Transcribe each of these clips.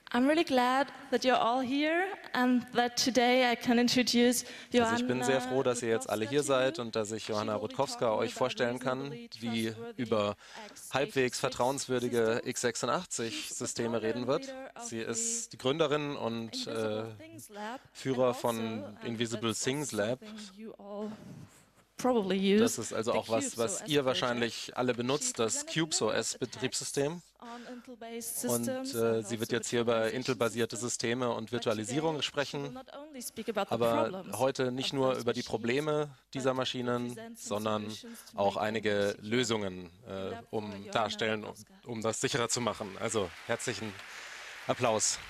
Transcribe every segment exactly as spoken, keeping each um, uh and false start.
I'm really glad that you're all here and that today I can introduce Joanna. Also ich bin sehr froh, dass ihr jetzt alle hier seid und dass ich Johanna Rutkowska euch vorstellen kann, die über halbwegs vertrauenswürdige x sechsundachtzig-Systeme reden wird. Sie ist die Gründerin und äh, Führer von Invisible Things Lab. Das ist also auch was, was ihr wahrscheinlich alle benutzt, das CubesOS-Betriebssystem. Und äh, sie wird jetzt hier über Intel-basierte Systeme und Virtualisierung sprechen, aber heute nicht nur über die Probleme dieser Maschinen, sondern auch einige Lösungen äh, um darstellen, um, um das sicherer zu machen. Also herzlichen Applaus.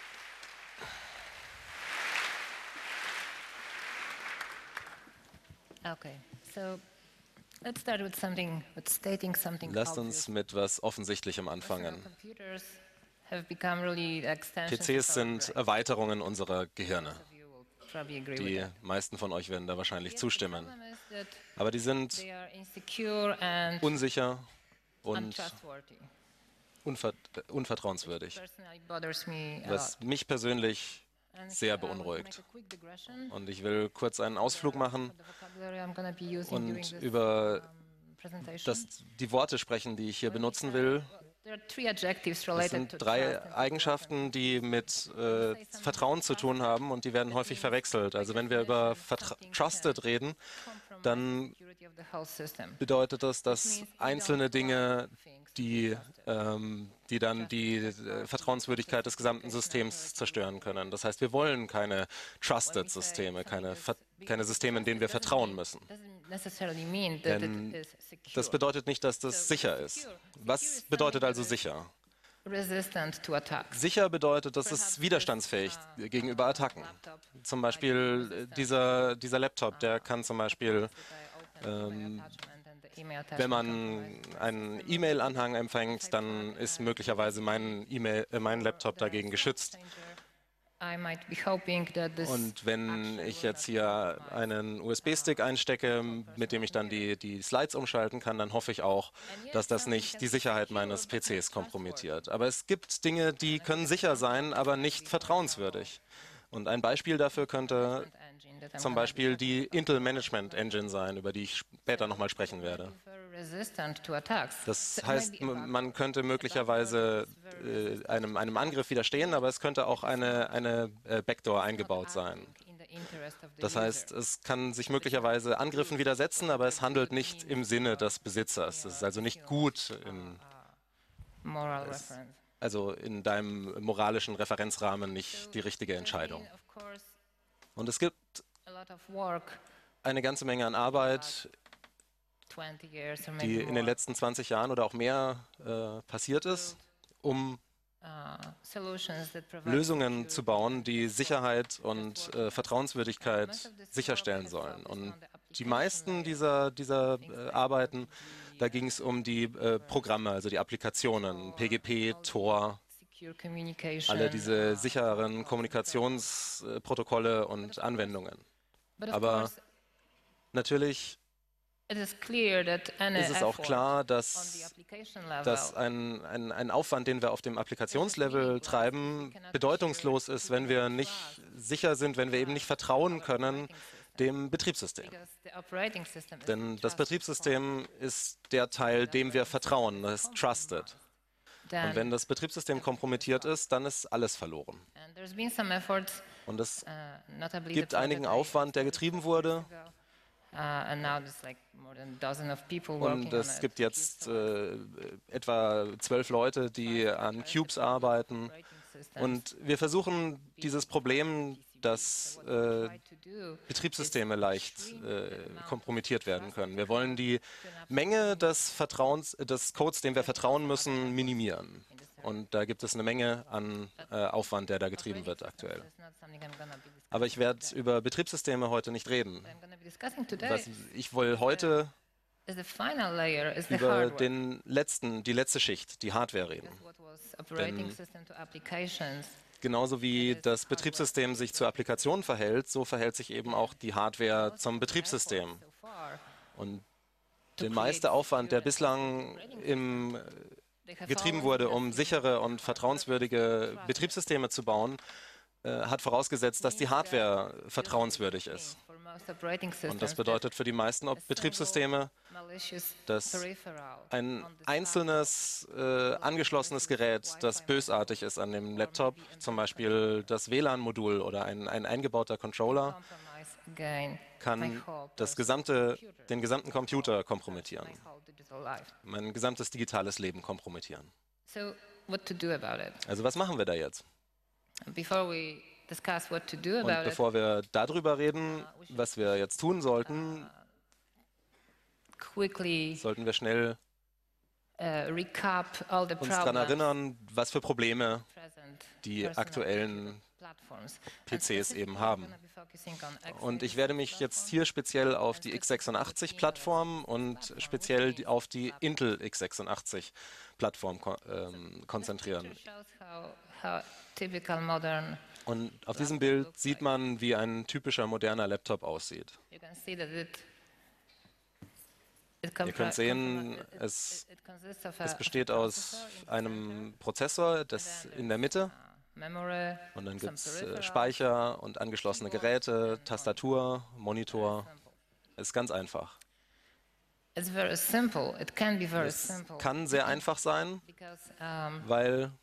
Okay, so let's start with something, with stating something. Lasst uns mit was Offensichtlichem anfangen. Really P Cs sind Erweiterungen unserer Gehirne. Die meisten von euch werden da wahrscheinlich zustimmen. Aber die sind unsicher und unver unvertrauenswürdig, was mich persönlich sehr beunruhigt. Und ich will kurz einen Ausflug machen und über das, die Worte sprechen, die ich hier benutzen will. Es sind drei Eigenschaften, die mit äh, Vertrauen zu tun haben und die werden häufig verwechselt. Also wenn wir über Vertra Trusted reden, dann bedeutet das, dass einzelne Dinge, die, ähm, die dann die äh, Vertrauenswürdigkeit des gesamten Systems zerstören können. Das heißt, wir wollen keine Trusted-Systeme, keine, keine Systeme, in denen wir vertrauen müssen. Denn das bedeutet nicht, dass das sicher ist. Was bedeutet also sicher? Sicher bedeutet, dass es widerstandsfähig gegenüber Attacken. Zum Beispiel dieser, dieser Laptop, der kann zum Beispiel, ähm, wenn man einen E-Mail-Anhang empfängt, dann ist möglicherweise mein, E-Mail, äh, mein Laptop dagegen geschützt. Und wenn ich jetzt hier einen U S B-Stick einstecke, mit dem ich dann die, die Slides umschalten kann, dann hoffe ich auch, dass das nicht die Sicherheit meines P Cs kompromittiert. Aber es gibt Dinge, die können sicher sein, aber nicht vertrauenswürdig. Und ein Beispiel dafür könnte zum Beispiel die Intel Management Engine sein, über die ich später nochmal sprechen werde. Das heißt, man könnte möglicherweise äh, einem, einem Angriff widerstehen, aber es könnte auch eine, eine äh, Backdoor eingebaut sein. Das heißt, es kann sich möglicherweise Angriffen widersetzen, aber es handelt nicht im Sinne des Besitzers. Es ist also nicht gut in, es, also in deinem moralischen Referenzrahmen nicht die richtige Entscheidung. Und es gibt eine ganze Menge an Arbeit, die in den letzten zwanzig Jahren oder auch mehr äh, passiert ist, um Lösungen zu bauen, die Sicherheit und äh, Vertrauenswürdigkeit sicherstellen sollen. Und die meisten dieser, dieser äh, Arbeiten, da ging es um die äh, Programme, also die Applikationen, P G P, Tor, alle diese sicheren Kommunikationsprotokolle und Anwendungen. Aber natürlich ist es auch klar, dass, dass ein, ein, ein Aufwand, den wir auf dem Applikationslevel treiben, bedeutungslos ist, wenn wir nicht sicher sind, wenn wir eben nicht vertrauen können dem Betriebssystem. Denn das Betriebssystem ist der Teil, dem wir vertrauen, das ist trusted. Und wenn das Betriebssystem kompromittiert ist, dann ist alles verloren. Und es gibt einigen Aufwand, der getrieben wurde. Und es gibt jetzt äh, etwa zwölf Leute, die an Cubes arbeiten. Und wir versuchen, dieses Problem, dass äh, Betriebssysteme leicht äh, kompromittiert werden können. Wir wollen die Menge des, Vertrauens, des Codes, dem wir vertrauen müssen, minimieren. Und da gibt es eine Menge an äh, Aufwand, der da getrieben wird aktuell. Aber ich werde über Betriebssysteme heute nicht reden. Was ich will heute über den letzten, die letzte Schicht, die Hardware reden. Denn genauso wie das Betriebssystem sich zur Applikation verhält, so verhält sich eben auch die Hardware zum Betriebssystem. Und der meiste Aufwand, der bislang im getrieben wurde, um sichere und vertrauenswürdige Betriebssysteme zu bauen, äh, hat vorausgesetzt, dass die Hardware vertrauenswürdig ist. Und das bedeutet für die meisten Betriebssysteme, dass ein einzelnes äh, angeschlossenes Gerät, das bösartig ist an dem Laptop, zum Beispiel das W L A N-Modul oder ein, ein eingebauter Controller, kann das gesamte, den gesamten Computer kompromittieren, mein gesamtes digitales Leben kompromittieren. Also was machen wir da jetzt? Und bevor wir darüber reden, was wir jetzt tun sollten, sollten wir schnell uns daran erinnern, was für Probleme die aktuellen P Cs eben haben. Und ich werde mich jetzt hier speziell auf die x sechsundachtzig-Plattform und speziell auf die Intel x sechsundachtzig-Plattform ko ähm, konzentrieren. Und auf diesem Bild sieht man, wie ein typischer moderner Laptop aussieht. Ihr könnt sehen, es, es besteht aus einem Prozessor, das in der Mitte, und dann gibt es äh, Speicher und angeschlossene Geräte, Tastatur, Monitor. Es ist ganz einfach. Es kann sehr einfach sein, weil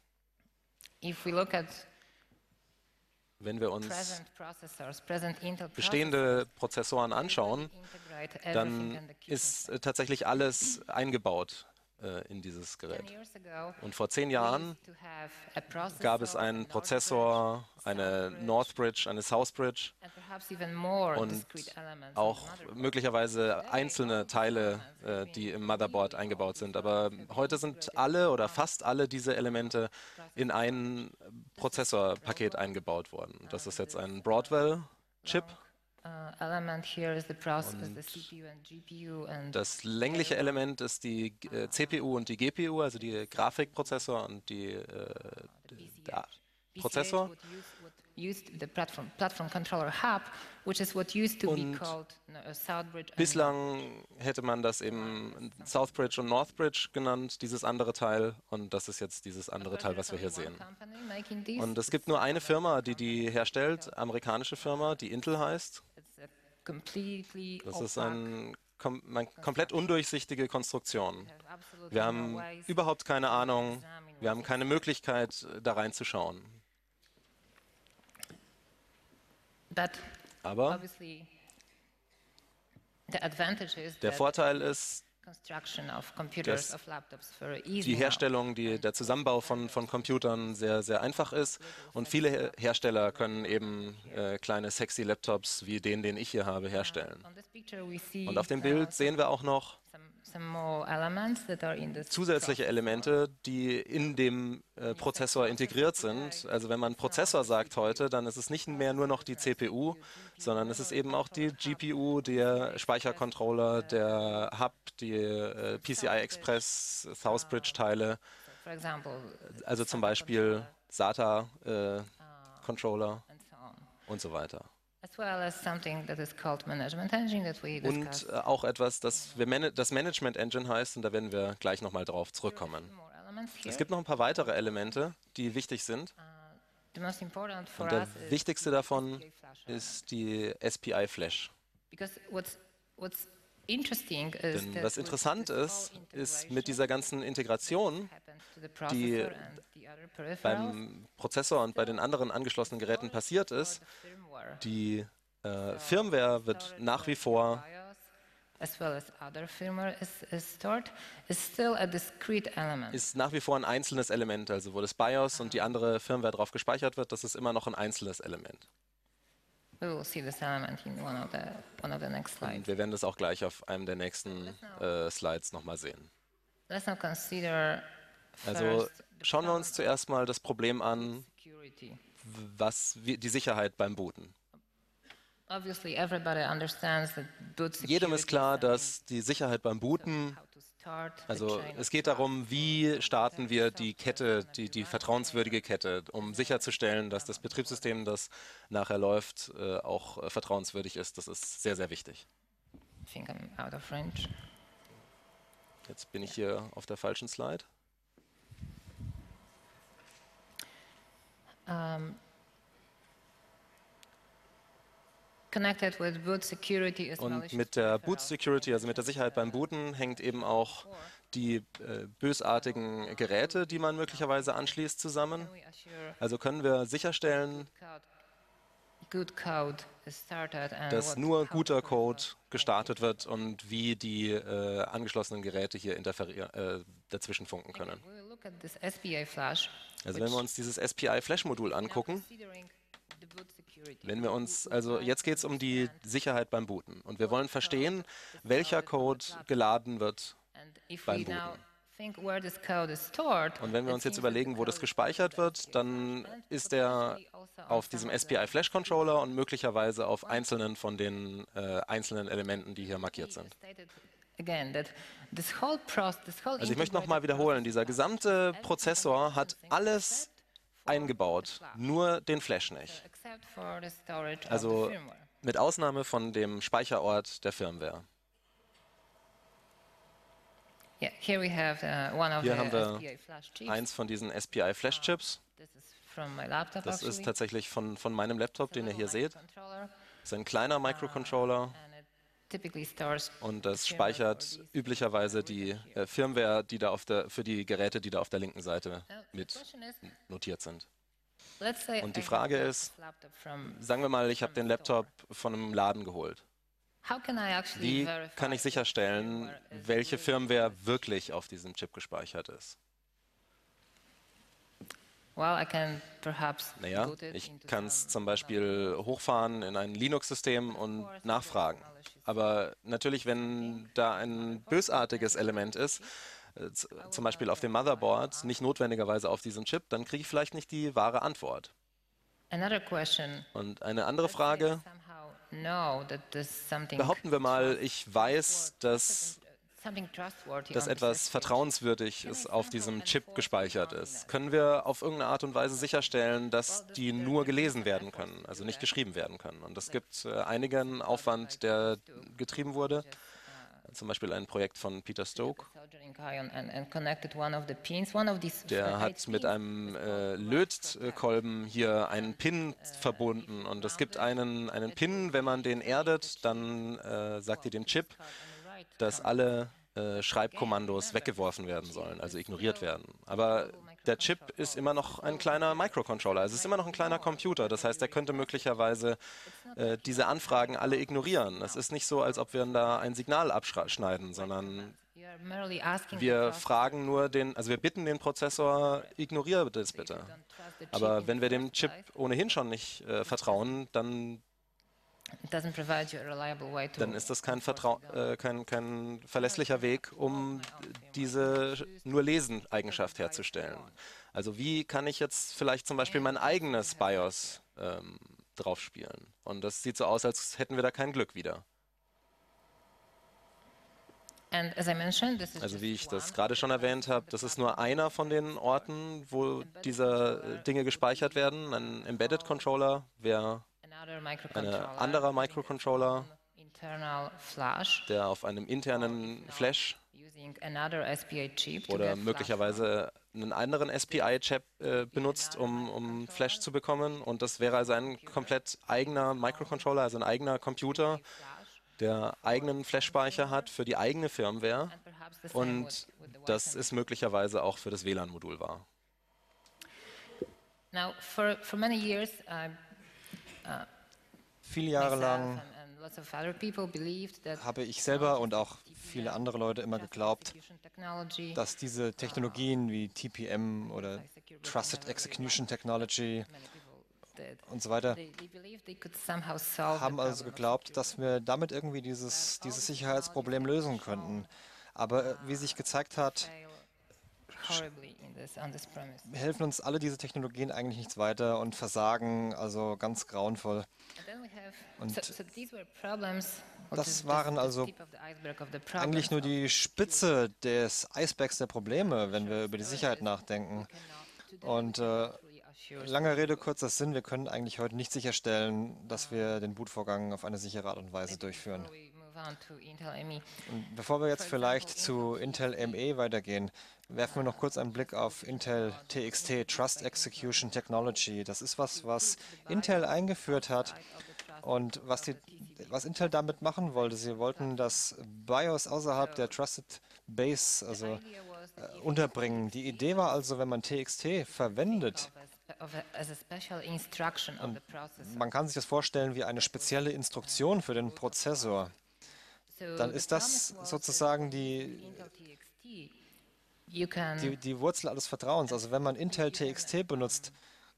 wenn wir uns bestehende Prozessoren anschauen, dann ist äh, tatsächlich alles eingebaut äh, in dieses Gerät. Und vor zehn Jahren gab es einen Prozessor, eine Northbridge, eine Southbridge und auch möglicherweise einzelne Teile, äh, die im Motherboard eingebaut sind. Aber heute sind alle oder fast alle diese Elemente in ein Prozessorpaket eingebaut worden. Das ist jetzt ein Broadwell-Chip. Und das längliche Element ist die äh, C P U und die G P U, also die Grafikprozessor und die, äh, der Prozessor. Und bislang hätte man das eben Southbridge und Northbridge genannt, dieses andere Teil, und das ist jetzt dieses andere Teil, was wir hier sehen. Und es gibt nur eine Firma, die die herstellt, amerikanische Firma, die Intel heißt. Das ist ein, kom eine komplett undurchsichtige Konstruktion. Wir haben überhaupt keine Ahnung, wir haben keine Möglichkeit, da reinzuschauen. Aber der Vorteil ist, dass die Herstellung, die, der Zusammenbau von, von Computern sehr, sehr einfach ist, und viele Hersteller können eben äh, kleine sexy Laptops wie den, den ich hier habe, herstellen. Und auf dem Bild sehen wir auch noch zusätzliche Elemente, die in dem äh, Prozessor integriert sind. Also wenn man Prozessor sagt heute, dann ist es nicht mehr nur noch die C P U, sondern es ist eben auch die G P U, der Speichercontroller, der Hub, die äh, P C I Express, Southbridge-Teile, also zum Beispiel SATA-Controller äh, und so weiter. Und äh, auch etwas, das, wir man das Management Engine heißt, und da werden wir gleich nochmal drauf zurückkommen. Es gibt noch ein paar weitere Elemente, die wichtig sind. Und der wichtigste davon ist die S P I Flash. Denn was interessant ist, ist mit dieser ganzen Integration, die beim Prozessor und bei den anderen angeschlossenen Geräten passiert ist, die äh, Firmware wird nach wie vor ist nach wie vor ein einzelnes Element, also wo das BIOS und die andere Firmware drauf gespeichert wird, das ist immer noch ein einzelnes Element. Und wir werden das auch gleich auf einem der nächsten äh, Slides nochmal sehen. Also schauen wir uns zuerst mal das Problem an, was die Sicherheit beim Booten. Jedem ist klar, dass die Sicherheit beim Booten, also es geht darum, wie starten wir die Kette, die, die vertrauenswürdige Kette, um sicherzustellen, dass das Betriebssystem, das nachher läuft, äh, auch äh, vertrauenswürdig ist. Das ist sehr, sehr wichtig. Jetzt bin ich hier auf der falschen Slide. um, connected with boot security is Und malicious mit der Boot peripherals. Security, also mit der Sicherheit beim Booten, hängt eben auch die äh, bösartigen Geräte, die man möglicherweise anschließt, zusammen. Can we assure Also können wir sicherstellen, good code is started and dass what- nur how guter the Code peripherals gestartet wird und wie die äh, angeschlossenen Geräte hier interferieren, äh, dazwischen funken können. We will look at this S P I flash. Also wenn wir uns dieses S P I-Flash-Modul angucken, wenn wir uns, also jetzt geht es um die Sicherheit beim Booten und wir wollen verstehen, welcher Code geladen wird. beim Booten. Und wenn wir uns jetzt überlegen, wo das gespeichert wird, dann ist der auf diesem S P I-Flash-Controller und möglicherweise auf einzelnen von den äh, einzelnen Elementen, die hier markiert sind. Also ich möchte nochmal wiederholen, dieser gesamte Prozessor hat alles eingebaut, nur den Flash nicht. Also mit Ausnahme von dem Speicherort der Firmware. Hier haben wir eins von diesen S P I-Flash-Chips. Das ist tatsächlich von, von meinem Laptop, den ihr hier seht. Das ist ein kleiner Microcontroller und das speichert üblicherweise die äh, Firmware, die da auf der, für die Geräte, die da auf der linken Seite mit notiert sind. Und die Frage ist, sagen wir mal, ich habe den Laptop von einem Laden geholt. Wie kann ich sicherstellen, welche Firmware wirklich auf diesem Chip gespeichert ist? Naja, ich kann es zum Beispiel hochfahren in ein Linux-System und nachfragen. Aber natürlich, wenn da ein bösartiges Element ist, äh, zum Beispiel auf dem Motherboard, nicht notwendigerweise auf diesem Chip, dann kriege ich vielleicht nicht die wahre Antwort. Und eine andere Frage, behaupten wir mal, ich weiß, dass dass etwas Vertrauenswürdiges auf diesem Chip gespeichert ist. Können wir auf irgendeine Art und Weise sicherstellen, dass die nur gelesen werden können, also nicht geschrieben werden können? Und es gibt äh, einigen Aufwand, der getrieben wurde. Zum Beispiel ein Projekt von Peter Stoke. Der hat mit einem äh, Lötkolben hier einen Pin verbunden. Und es gibt einen, einen Pin, wenn man den erdet, dann äh, sagt ihr dem Chip, dass alle äh, Schreibkommandos weggeworfen werden sollen, also ignoriert werden. Aber der Chip ist immer noch ein kleiner Microcontroller, also es ist immer noch ein kleiner Computer. Das heißt, er könnte möglicherweise äh, diese Anfragen alle ignorieren. Es ist nicht so, als ob wir da ein Signal abschneiden, sondern wir fragen nur den, also wir bitten den Prozessor, ignoriere das bitte. Aber wenn wir dem Chip ohnehin schon nicht äh, vertrauen, dann dann ist das kein, Vertrau äh, kein, kein verlässlicher Weg, um diese nur Lesen-Eigenschaft herzustellen. Also wie kann ich jetzt vielleicht zum Beispiel mein eigenes BIOS ähm, drauf spielen? Und das sieht so aus, als hätten wir da kein Glück wieder. Also wie ich das gerade schon erwähnt habe, das ist nur einer von den Orten, wo diese Dinge gespeichert werden. Ein Embedded Controller wäre ein anderer Microcontroller, der auf einem internen Flash oder möglicherweise einen anderen S P I-Chip äh, benutzt, um, um Flash zu bekommen. Und das wäre also ein komplett eigener Microcontroller, also ein eigener Computer, der eigenen Flash-Speicher hat für die eigene Firmware. Und das ist möglicherweise auch für das W L A N-Modul wahr. Now, for, for many years, uh, Viele Jahre lang habe ich selber und auch viele andere Leute immer geglaubt, dass diese Technologien wie T P M oder Trusted Execution Technology und so weiter haben also geglaubt, dass wir damit irgendwie dieses, dieses Sicherheitsproblem lösen könnten. Aber wie sich gezeigt hat, helfen uns alle diese Technologien eigentlich nichts weiter und versagen also ganz grauenvoll. Und das waren also eigentlich nur die Spitze des Eisbergs der Probleme, wenn wir über die Sicherheit nachdenken. Und äh, lange Rede, kurzer Sinn, wir können eigentlich heute nicht sicherstellen, dass wir den Bootvorgang auf eine sichere Art und Weise durchführen. Und bevor wir jetzt vielleicht zu Intel M E weitergehen, werfen wir noch kurz einen Blick auf Intel T X T, Trust Execution Technology. Das ist was, was Intel eingeführt hat und was, die, was Intel damit machen wollte. Sie wollten das BIOS außerhalb der Trusted Base also, äh, unterbringen. Die Idee war also, wenn man T X T verwendet, und man kann sich das vorstellen wie eine spezielle Instruktion für den Prozessor, dann ist das sozusagen die, die, die Wurzel alles Vertrauens. Also wenn man Intel T X T benutzt,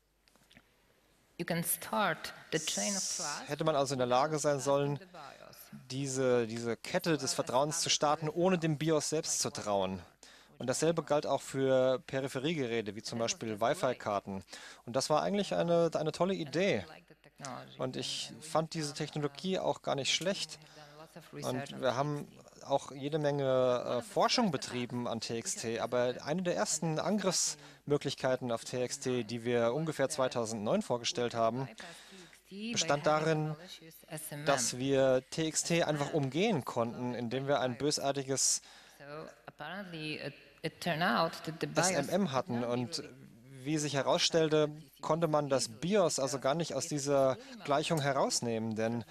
hätte man also in der Lage sein sollen, diese, diese Kette des Vertrauens zu starten, ohne dem BIOS selbst zu trauen. Und dasselbe galt auch für Peripheriegeräte, wie zum Beispiel Wi-Fi-Karten. Und das war eigentlich eine, eine tolle Idee. Und ich fand diese Technologie auch gar nicht schlecht. Und wir haben auch jede Menge äh, Forschung betrieben an T X T. Aber eine der ersten Angriffsmöglichkeiten auf T X T, die wir ungefähr zweitausendneun vorgestellt haben, bestand darin, dass wir T X T einfach umgehen konnten, indem wir ein bösartiges S M M hatten. Und wie sich herausstellte, konnte man das BIOS also gar nicht aus dieser Gleichung herausnehmen, denn,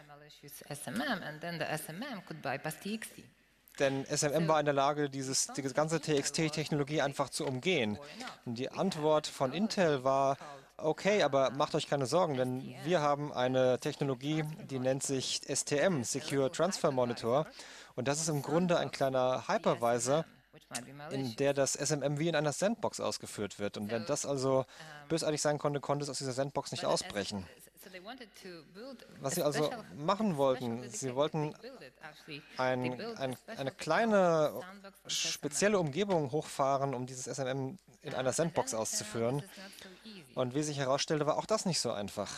denn S M M war in der Lage, dieses, diese ganze T X T-Technologie einfach zu umgehen. Und die Antwort von Intel war, okay, aber macht euch keine Sorgen, denn wir haben eine Technologie, die nennt sich S T M, Secure Transfer Monitor. Und das ist im Grunde ein kleiner Hypervisor, in der das S M M wie in einer Sandbox ausgeführt wird. Und wenn das also bösartig sein konnte, konnte es aus dieser Sandbox nicht ausbrechen. Was sie also machen wollten, sie wollten ein, ein, eine kleine spezielle Umgebung hochfahren, um dieses S M M in einer Sandbox auszuführen. Und wie sich herausstellte, war auch das nicht so einfach.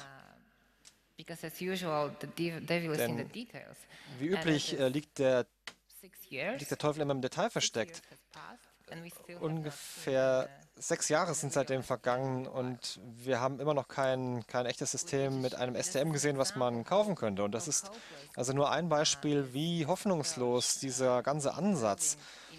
Denn wie üblich äh, liegt der liegt der Teufel immer im Detail versteckt. Ungefähr sechs Jahre sind seitdem vergangen und wir haben immer noch kein, kein echtes System mit einem S T M gesehen, was man kaufen könnte. Und das ist also nur ein Beispiel, wie hoffnungslos dieser ganze Ansatz,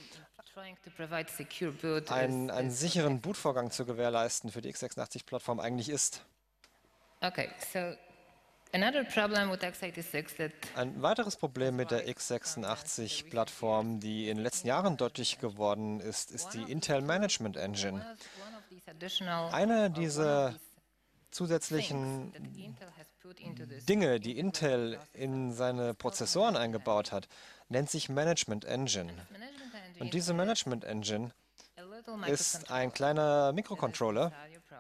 einen, einen sicheren Bootvorgang zu gewährleisten für die x sechsundachtzig-Plattform eigentlich ist. Okay, so another problem with x eighty-six that Ein weiteres Problem mit der x sechsundachtzig-Plattform, die in den letzten Jahren deutlich geworden ist, ist die Intel Management Engine. Eine dieser zusätzlichen Dinge, die Intel in seine Prozessoren eingebaut hat, nennt sich Management Engine. Und diese Management Engine ist ein kleiner Mikrocontroller,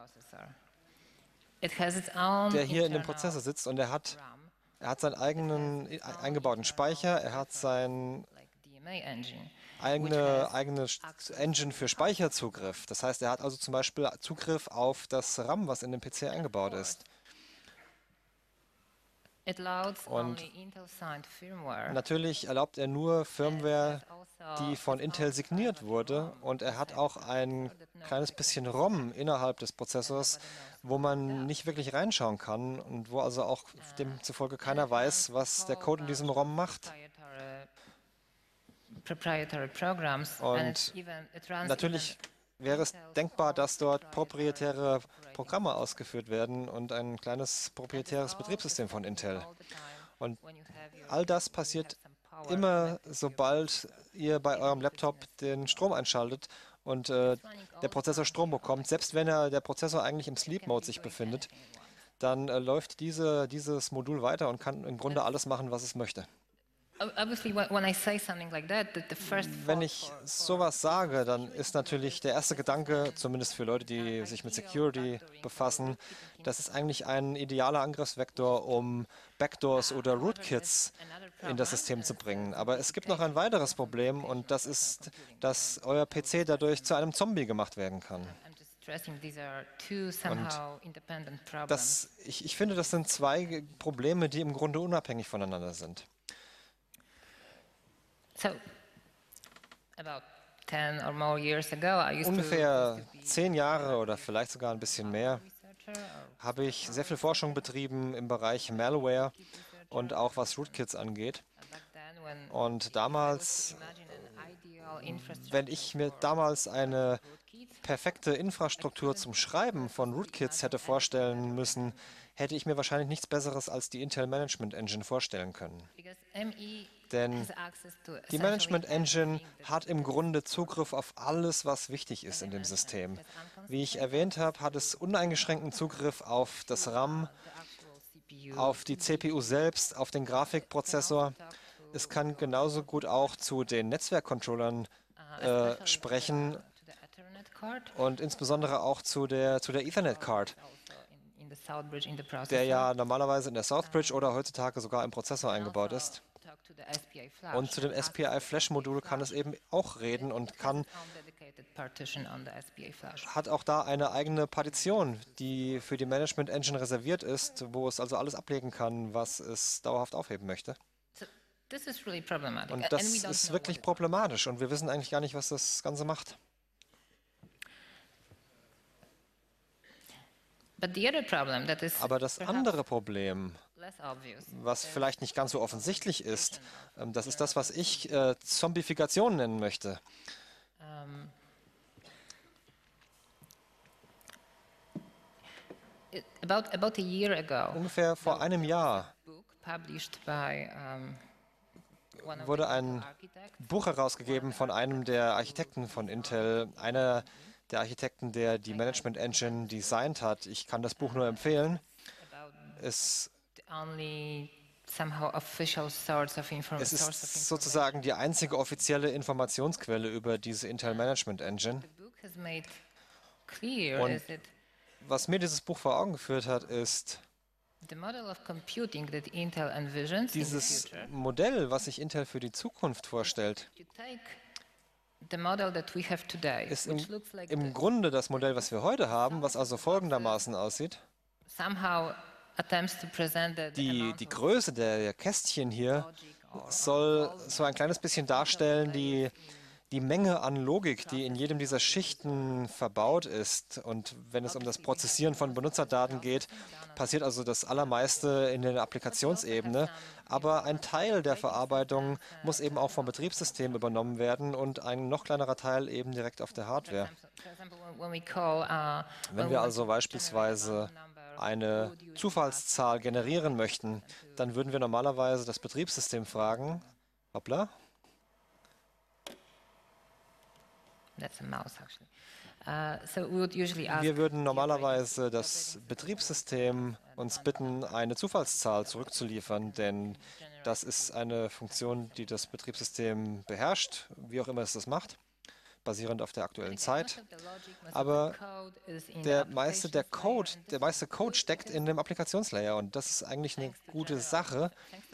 der hier in dem Prozessor sitzt, und er hat, er hat seinen eigenen eingebauten Speicher, er hat seine eigene, eigene Engine für Speicherzugriff. Das heißt, er hat also zum Beispiel Zugriff auf das RAM, was in dem P C eingebaut ist. Und natürlich erlaubt er nur Firmware, die von Intel signiert wurde, und er hat auch ein kleines bisschen ROM innerhalb des Prozessors, wo man nicht wirklich reinschauen kann und wo also auch demzufolge keiner weiß, was der Code in diesem ROM macht. Und natürlich wäre es denkbar, dass dort proprietäre Programme ausgeführt werden und ein kleines proprietäres Betriebssystem von Intel. Und all das passiert immer, sobald ihr bei eurem Laptop den Strom einschaltet und äh, der Prozessor Strom bekommt. Selbst wenn er, der Prozessor eigentlich im Sleep Mode sich befindet, dann äh, läuft diese, dieses Modul weiter und kann im Grunde alles machen, was es möchte. Wenn ich sowas sage, dann ist natürlich der erste Gedanke, zumindest für Leute, die sich mit Security befassen, das ist eigentlich ein idealer Angriffsvektor, um Backdoors oder Rootkits in das System zu bringen. Aber es gibt noch ein weiteres Problem, und das ist, dass euer P C dadurch zu einem Zombie gemacht werden kann. Und das, ich, ich finde, das sind zwei Probleme, die im Grunde unabhängig voneinander sind. Ungefähr zehn Jahre oder vielleicht sogar ein bisschen mehr habe ich sehr viel Forschung betrieben im Bereich Malware und auch was Rootkits angeht. Und damals, wenn ich mir damals eine perfekte Infrastruktur zum Schreiben von Rootkits hätte vorstellen müssen, hätte ich mir wahrscheinlich nichts Besseres als die Intel Management Engine vorstellen können. Denn die Management Engine hat im Grunde Zugriff auf alles, was wichtig ist in dem System. Wie ich erwähnt habe, hat es uneingeschränkten Zugriff auf das RAM, auf die C P U selbst, auf den Grafikprozessor. Es kann genauso gut auch zu den Netzwerkcontrollern äh, sprechen und insbesondere auch zu der, zu der Ethernet-Card, der ja normalerweise in der Southbridge oder heutzutage sogar im Prozessor eingebaut ist. Und zu dem S P I-Flash-Modul kann es eben auch reden und kann, hat auch da eine eigene Partition, die für die Management Engine reserviert ist, wo es also alles ablegen kann, was es dauerhaft aufheben möchte. Und das ist wirklich problematisch und wir wissen eigentlich gar nicht, was das Ganze macht. Aber das andere Problem, was vielleicht nicht ganz so offensichtlich ist, das ist das, was ich äh, Zombifikation nennen möchte. About, about a year ago, Ungefähr vor einem Jahr wurde ein Buch herausgegeben von einem der Architekten von Intel, einer der Architekten, der die Management Engine designt hat. Ich kann das Buch nur empfehlen. Es, es ist sozusagen die einzige offizielle Informationsquelle über diese Intel Management Engine. Und was mir dieses Buch vor Augen geführt hat, ist, dieses Modell, was sich Intel für die Zukunft vorstellt, ist im, im Grunde das Modell, was wir heute haben, was also folgendermaßen aussieht. Die, die Größe der Kästchen hier soll so ein kleines bisschen darstellen, die, die Menge an Logik, die in jedem dieser Schichten verbaut ist. Und wenn es um das Prozessieren von Benutzerdaten geht, passiert also das Allermeiste in der Applikationsebene. Aber ein Teil der Verarbeitung muss eben auch vom Betriebssystem übernommen werden und ein noch kleinerer Teil eben direkt auf der Hardware. Wenn wir also beispielsweise eine Zufallszahl generieren möchten, dann würden wir normalerweise das Betriebssystem fragen, hoppla, wir würden normalerweise das Betriebssystem uns bitten, eine Zufallszahl zurückzuliefern, denn das ist eine Funktion, die das Betriebssystem beherrscht, wie auch immer es das macht, basierend auf der aktuellen Zeit. Aber der meiste, der Code, der meiste Code steckt in dem Applikationslayer und das ist eigentlich eine gute Sache,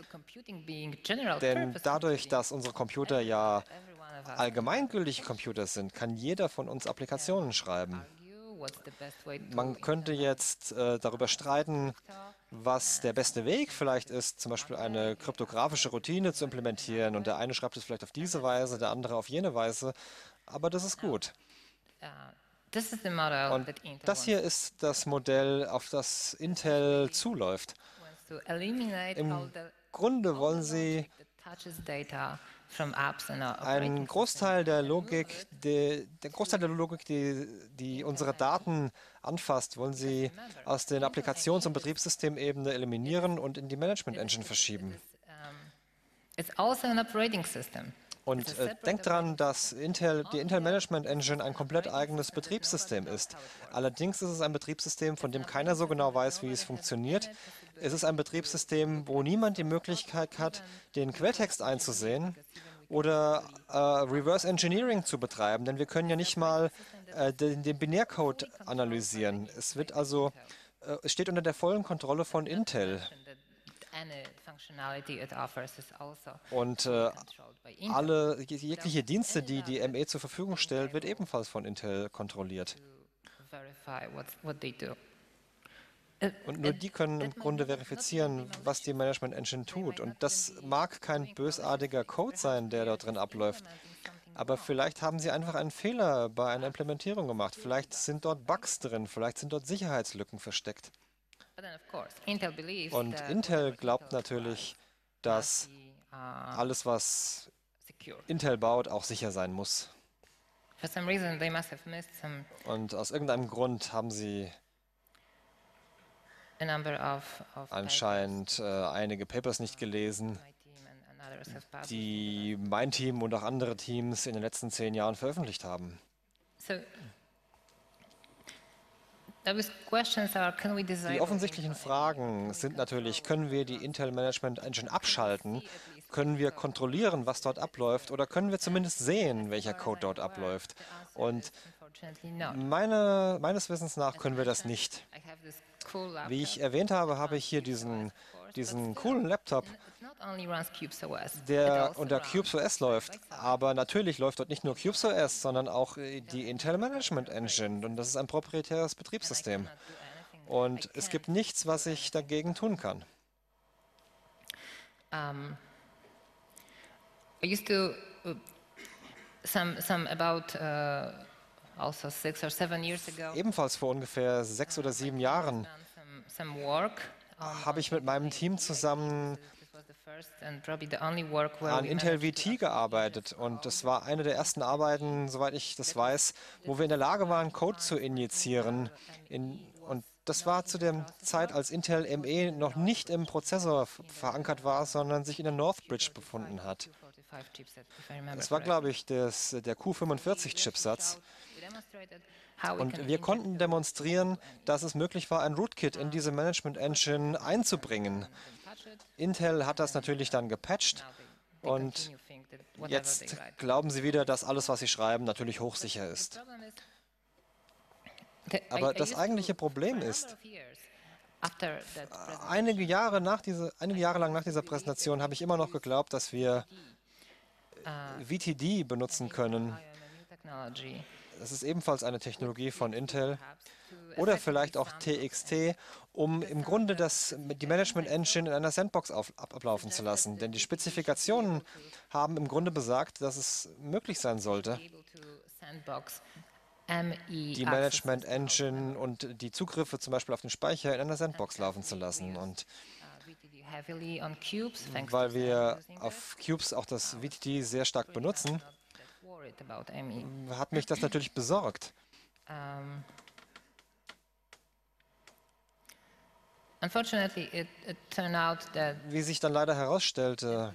denn dadurch, dass unsere Computer ja allgemeingültige Computer sind, kann jeder von uns Applikationen schreiben. Man könnte jetzt äh, darüber streiten, was der beste Weg vielleicht ist, zum Beispiel eine kryptografische Routine zu implementieren und der eine schreibt es vielleicht auf diese Weise, der andere auf jene Weise, aber das ist gut. Und das hier ist das Modell, auf das Intel zuläuft. Im Grunde wollen sie einen Großteil der Logik, die, der Großteil der Logik, die, die unsere Daten anfasst, wollen sie aus den Applikations- und Betriebssystemebene eliminieren und in die Management Engine verschieben. Und äh, denkt daran, dass Intel, die Intel Management Engine ein komplett eigenes Betriebssystem ist. Allerdings ist es ein Betriebssystem, von dem keiner so genau weiß, wie es funktioniert. Es ist ein Betriebssystem, wo niemand die Möglichkeit hat, den Quelltext einzusehen oder äh, Reverse Engineering zu betreiben, denn wir können ja nicht mal äh, den, den Binärcode analysieren. Es wird also, äh, es steht unter der vollen Kontrolle von Intel. Und äh, alle jegliche Dienste, die die M E zur Verfügung stellt, wird ebenfalls von Intel kontrolliert. Und nur die können im Grunde verifizieren, was die Management Engine tut. Und das mag kein bösartiger Code sein, der dort drin abläuft. Aber vielleicht haben sie einfach einen Fehler bei einer Implementierung gemacht. Vielleicht sind dort Bugs drin, vielleicht sind dort Sicherheitslücken versteckt. Und Intel glaubt natürlich, dass alles, was Intel baut, auch sicher sein muss. Und aus irgendeinem Grund haben sie anscheinend äh, einige Papers nicht gelesen, die mein Team und auch andere Teams in den letzten zehn Jahren veröffentlicht haben. Die offensichtlichen Fragen sind natürlich, können wir die Intel Management Engine abschalten? Können wir kontrollieren, was dort abläuft? Oder können wir zumindest sehen, welcher Code dort abläuft? Und meine, meines Wissens nach können wir das nicht. Wie ich erwähnt habe, habe ich hier diesen, diesen coolen Laptop, der unter CubesOS läuft. Aber natürlich läuft dort nicht nur CubesOS, sondern auch die Intel Management Engine. Und das ist ein proprietäres Betriebssystem. Und es gibt nichts, was ich dagegen tun kann. Um, I used to uh, some some about uh, also six or seven years ago. Ebenfalls vor ungefähr sechs oder sieben Jahren habe ich mit meinem Team zusammen an Intel V T gearbeitet. Und das war eine der ersten Arbeiten, soweit ich das weiß, wo wir in der Lage waren, Code zu injizieren. In, und das war zu der Zeit, als Intel M E noch nicht im Prozessor verankert war, sondern sich in der Northbridge befunden hat. Das war, glaube ich, das, der Q fünfundvierzig-Chipsatz. Und wir konnten demonstrieren, dass es möglich war, ein Rootkit in diese Management Engine einzubringen. Intel hat das natürlich dann gepatcht und jetzt glauben sie wieder, dass alles, was sie schreiben, natürlich hochsicher ist. Aber das eigentliche Problem ist, einige Jahre, nach diese, einige Jahre lang nach dieser Präsentation habe ich immer noch geglaubt, dass wir V T D benutzen können. Das ist ebenfalls eine Technologie von Intel. Oder vielleicht auch T X T, um im Grunde das, die Management Engine in einer Sandbox auf, ab, ablaufen zu lassen. Denn die Spezifikationen haben im Grunde besagt, dass es möglich sein sollte, die Management Engine und die Zugriffe zum Beispiel auf den Speicher in einer Sandbox laufen zu lassen. Und weil wir auf Cubes auch das V T D sehr stark benutzen, hat mich das natürlich besorgt. Wie sich dann leider herausstellte,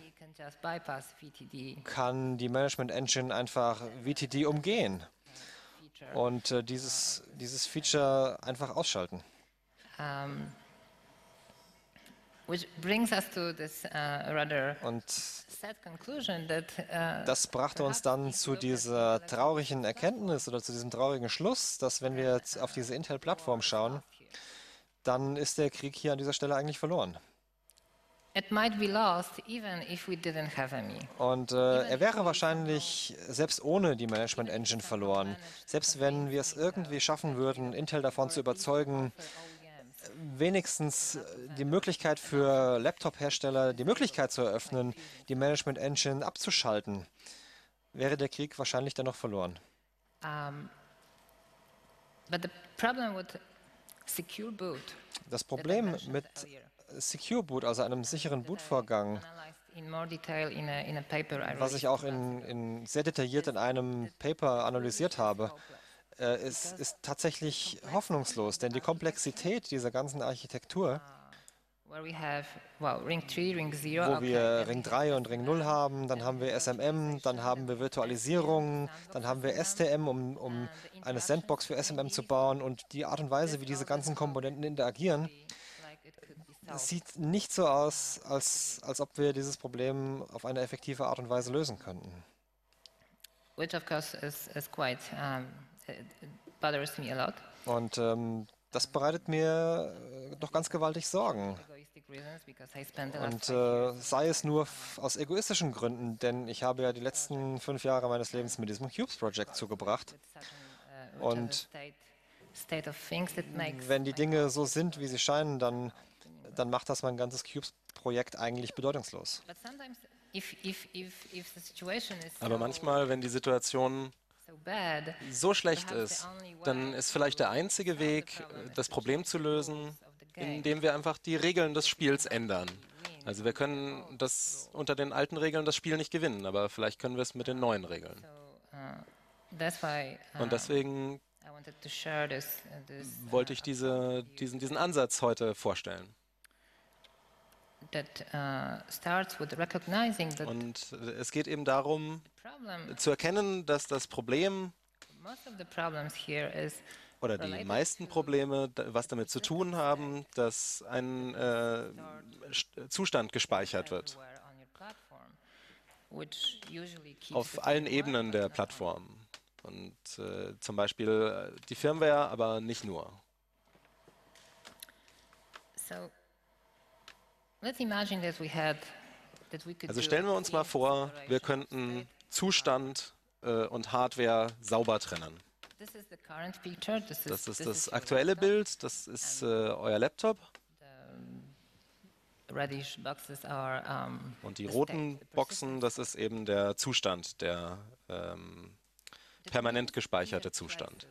kann die Management Engine einfach V T D umgehen und äh, dieses, dieses Feature einfach ausschalten. Und das brachte uns dann zu dieser traurigen Erkenntnis oder zu diesem traurigen Schluss, dass wenn wir jetzt auf diese Intel-Plattform schauen, dann ist der Krieg hier an dieser Stelle eigentlich verloren. Und äh, er wäre wahrscheinlich selbst ohne die Management Engine verloren. Selbst wenn wir es irgendwie schaffen würden, Intel davon zu überzeugen, wenigstens die Möglichkeit für Laptop-Hersteller, die Möglichkeit zu eröffnen, die Management Engine abzuschalten, wäre der Krieg wahrscheinlich dann noch verloren. Um, but the problem with secure boot, das Problem mit Secure Boot, also einem sicheren Bootvorgang, was ich auch in, in sehr detailliert in einem Paper analysiert habe, äh, ist, ist tatsächlich hoffnungslos, denn die Komplexität dieser ganzen Architektur, wo wir Ring drei und Ring null haben, dann haben wir S M M, dann haben wir Virtualisierung, dann haben wir S T M, um, um eine Sandbox für S M M zu bauen, und die Art und Weise, wie diese ganzen Komponenten interagieren, sieht nicht so aus, als, als ob wir dieses Problem auf eine effektive Art und Weise lösen könnten. Which of course is, is quite, um, it bothers me a lot. Und ähm, das bereitet mir äh, doch ganz gewaltig Sorgen. Und äh, sei es nur aus egoistischen Gründen, denn ich habe ja die letzten fünf Jahre meines Lebens mit diesem Cubes Project zugebracht. Und wenn die Dinge so sind, wie sie scheinen, dann, dann macht das mein ganzes Cubes-Projekt eigentlich bedeutungslos. Aber manchmal, wenn die Situation so schlecht ist, dann ist vielleicht der einzige Weg, das Problem zu lösen, indem wir einfach die Regeln des Spiels ändern. Also wir können das unter den alten Regeln das Spiel nicht gewinnen, aber vielleicht können wir es mit den neuen Regeln. Und deswegen wollte ich diese, diesen, diesen Ansatz heute vorstellen. Und es geht eben darum, zu erkennen, dass das Problem oder die meisten Probleme, was damit zu tun haben, dass ein äh, Zustand gespeichert wird. Auf allen Ebenen der Plattform. Und äh, zum Beispiel die Firmware, aber nicht nur. Also stellen wir uns mal vor, wir könnten Zustand äh, und Hardware sauber trennen. Das ist das aktuelle Bild, das ist äh, euer Laptop. Und die roten Boxen, das ist eben der Zustand, der ähm, permanent gespeicherte Zustand.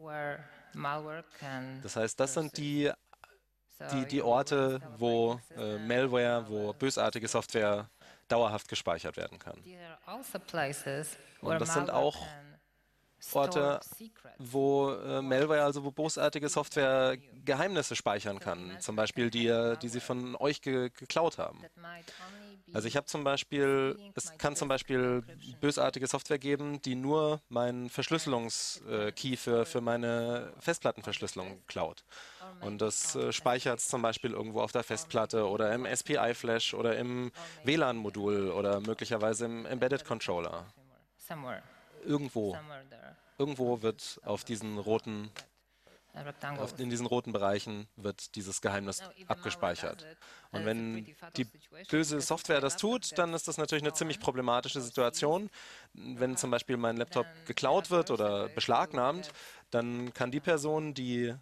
Das heißt, das sind die, die, die Orte, wo äh, Malware, wo bösartige Software dauerhaft gespeichert werden kann. Und das sind auch Orte, wo äh, Malware, also wo bosartige Software Geheimnisse speichern kann, zum Beispiel die, die sie von euch ge geklaut haben. Also ich habe zum Beispiel, es kann zum Beispiel bösartige Software geben, die nur meinen Verschlüsselungskey für, für meine Festplattenverschlüsselung klaut. Und das äh, speichert es zum Beispiel irgendwo auf der Festplatte oder im S P I-Flash oder im W L A N-Modul oder möglicherweise im Embedded Controller. Irgendwo. Irgendwo wird auf diesen roten, auf, in diesen roten Bereichen wird dieses Geheimnis abgespeichert. Und wenn die böse Software das tut, dann ist das natürlich eine ziemlich problematische Situation. Wenn zum Beispiel mein Laptop geklaut wird oder beschlagnahmt, dann kann die Person, die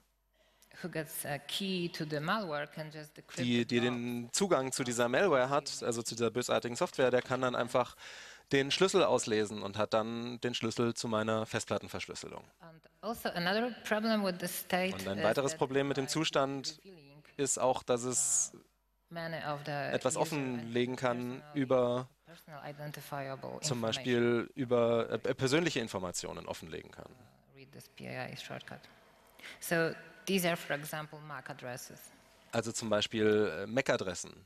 die, die den Zugang zu dieser Malware hat, also zu dieser bösartigen Software, der kann dann einfach den Schlüssel auslesen und hat dann den Schlüssel zu meiner Festplattenverschlüsselung. Und ein weiteres Problem mit dem Zustand ist auch, dass es etwas offenlegen kann über zum Beispiel über äh, persönliche Informationen offenlegen kann. Also zum Beispiel äh, M A C-Adressen.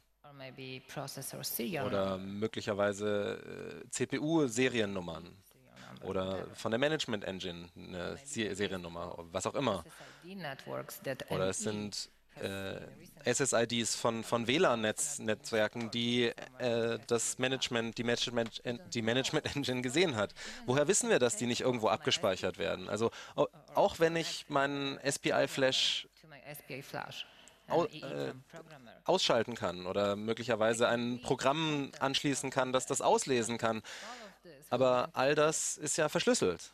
Oder möglicherweise äh, C P U-Seriennummern oder von der Management Engine eine Seriennummer, was auch immer. Oder es sind äh, S S I Ds von, von W L A N-Netzwerken, die äh, das Management, die Management, die Management Engine gesehen hat. Woher wissen wir, dass die nicht irgendwo abgespeichert werden? Also auch wenn ich meinen S P I-Flash Au, äh, ausschalten kann oder möglicherweise ein Programm anschließen kann, das das auslesen kann. Aber all das ist ja verschlüsselt.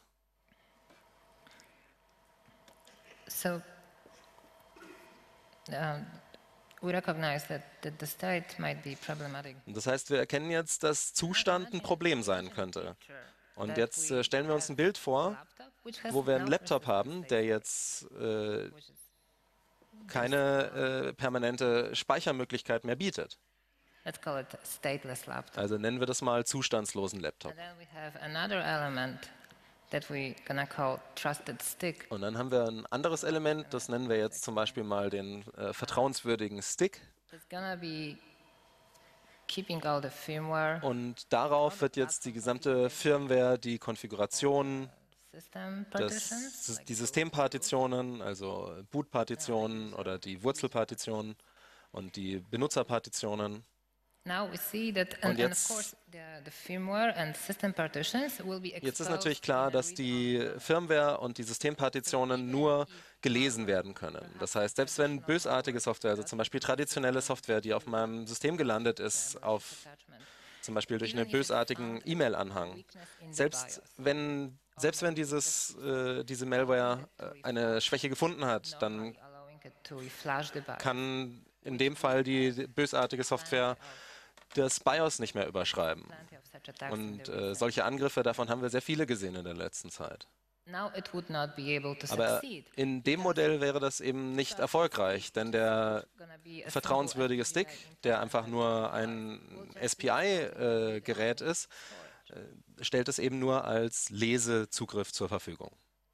So, uh, we recognize that, that the state might be problematic. Das heißt, wir erkennen jetzt, dass Zustand ein Problem sein könnte. Und jetzt äh, stellen wir uns ein Bild vor, wo wir einen Laptop haben, der jetzt äh, keine äh, permanente Speichermöglichkeit mehr bietet. Also nennen wir das mal zustandslosen Laptop. Und dann haben wir ein anderes Element, das nennen wir jetzt zum Beispiel mal den äh, vertrauenswürdigen Stick. Und darauf wird jetzt die gesamte Firmware, die Konfiguration, Das, die Systempartitionen, also Bootpartitionen oder die Wurzelpartitionen und die Benutzerpartitionen. Und jetzt, jetzt ist natürlich klar, dass die Firmware und die Systempartitionen nur gelesen werden können. Das heißt, selbst wenn bösartige Software, also zum Beispiel traditionelle Software, die auf meinem System gelandet ist, auf zum Beispiel durch einen bösartigen E-Mail-Anhang, selbst wenn Selbst wenn dieses, äh, diese Malware äh, eine Schwäche gefunden hat, dann kann in dem Fall die bösartige Software das BIOS nicht mehr überschreiben. Und äh, solche Angriffe, davon haben wir sehr viele gesehen in der letzten Zeit. Aber in dem Modell wäre das eben nicht erfolgreich, denn der vertrauenswürdige Stick, der einfach nur ein S P I-Gerät ist, äh, stellt es eben nur als Lesezugriff zur Verfügung.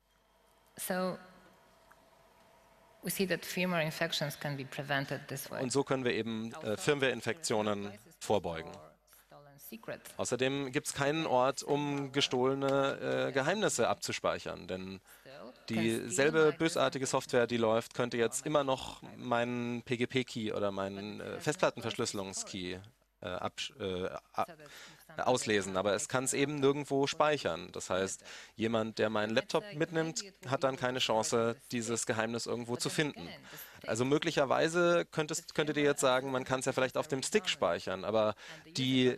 Und so können wir eben äh, Firmware-Infektionen vorbeugen. Außerdem gibt es keinen Ort, um gestohlene äh, Geheimnisse abzuspeichern, denn dieselbe bösartige Software, die läuft, könnte jetzt immer noch meinen P G P-Key oder meinen äh, Festplattenverschlüsselungskey äh, äh, auslesen, aber es kann es eben nirgendwo speichern. Das heißt, jemand, der meinen Laptop mitnimmt, hat dann keine Chance, dieses Geheimnis irgendwo zu finden. Also möglicherweise könntest, könntet ihr jetzt sagen, man kann es ja vielleicht auf dem Stick speichern, aber die,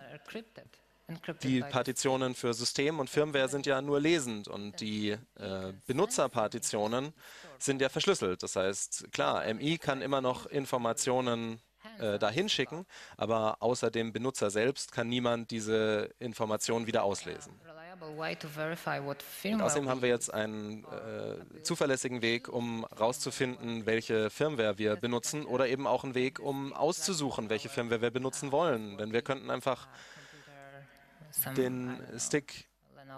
die Partitionen für System und Firmware sind ja nur lesend und die äh, Benutzerpartitionen sind ja verschlüsselt. Das heißt, klar, M I kann immer noch Informationen äh, dahin schicken, aber außer dem Benutzer selbst kann niemand diese Informationen wieder auslesen. Und außerdem haben wir jetzt einen äh, zuverlässigen Weg, um herauszufinden, welche Firmware wir benutzen oder eben auch einen Weg, um auszusuchen, welche Firmware wir benutzen wollen. Denn wir könnten einfach den Stick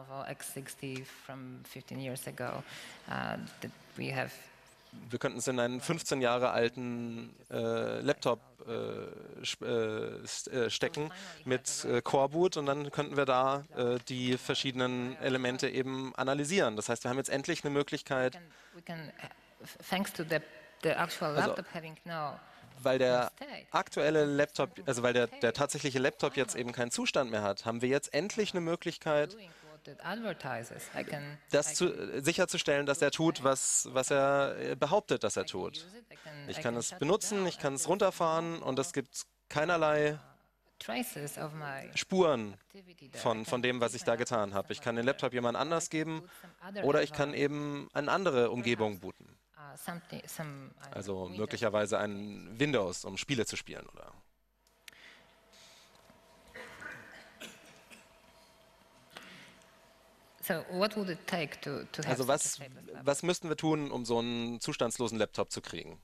Wir könnten es in einen fünfzehn Jahre alten äh, Laptop äh, äh, stecken mit äh, Coreboot und dann könnten wir da äh, die verschiedenen Elemente eben analysieren. Das heißt, wir haben jetzt endlich eine Möglichkeit, also, weil der aktuelle Laptop, also weil der, der tatsächliche Laptop jetzt eben keinen Zustand mehr hat, haben wir jetzt endlich eine Möglichkeit, das zu, sicherzustellen, dass er tut, was, was er behauptet, dass er tut. Ich kann es benutzen, ich kann es runterfahren und es gibt keinerlei Spuren von, von dem, was ich da getan habe. Ich kann den Laptop jemand anders geben oder ich kann eben eine andere Umgebung booten. Also möglicherweise ein Windows, um Spiele zu spielen, oder? Also was, was müssten wir tun, um so einen zustandslosen Laptop zu kriegen?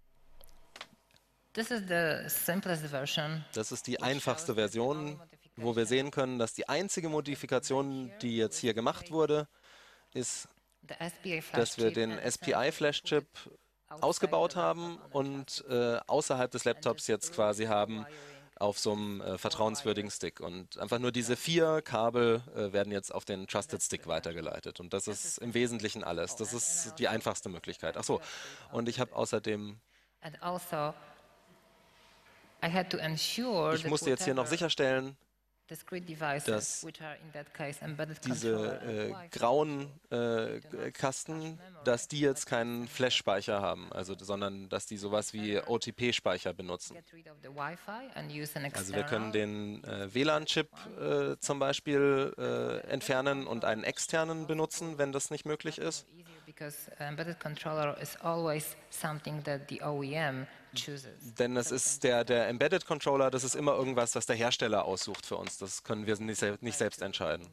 Das ist die einfachste Version, wo wir sehen können, dass die einzige Modifikation, die jetzt hier gemacht wurde, ist, dass wir den S P I-Flash-Chip ausgebaut haben und äh, außerhalb des Laptops jetzt quasi haben, auf so einem äh, vertrauenswürdigen Stick. Und einfach nur diese vier Kabel äh, werden jetzt auf den Trusted Stick weitergeleitet. Und das ist im Wesentlichen alles. Das ist die einfachste Möglichkeit. Ach so, und ich habe außerdem... Ich musste jetzt hier noch sicherstellen, dass diese äh, grauen äh, Kasten, dass die jetzt keinen Flash-Speicher haben, also, sondern dass die sowas wie O T P-Speicher benutzen. Also wir können den äh, W L A N-Chip äh, zum Beispiel äh, entfernen und einen externen benutzen, wenn das nicht möglich ist. Denn es ist der, der Embedded Controller, das ist immer irgendwas, was der Hersteller aussucht für uns. Das können wir nicht, sel nicht selbst entscheiden.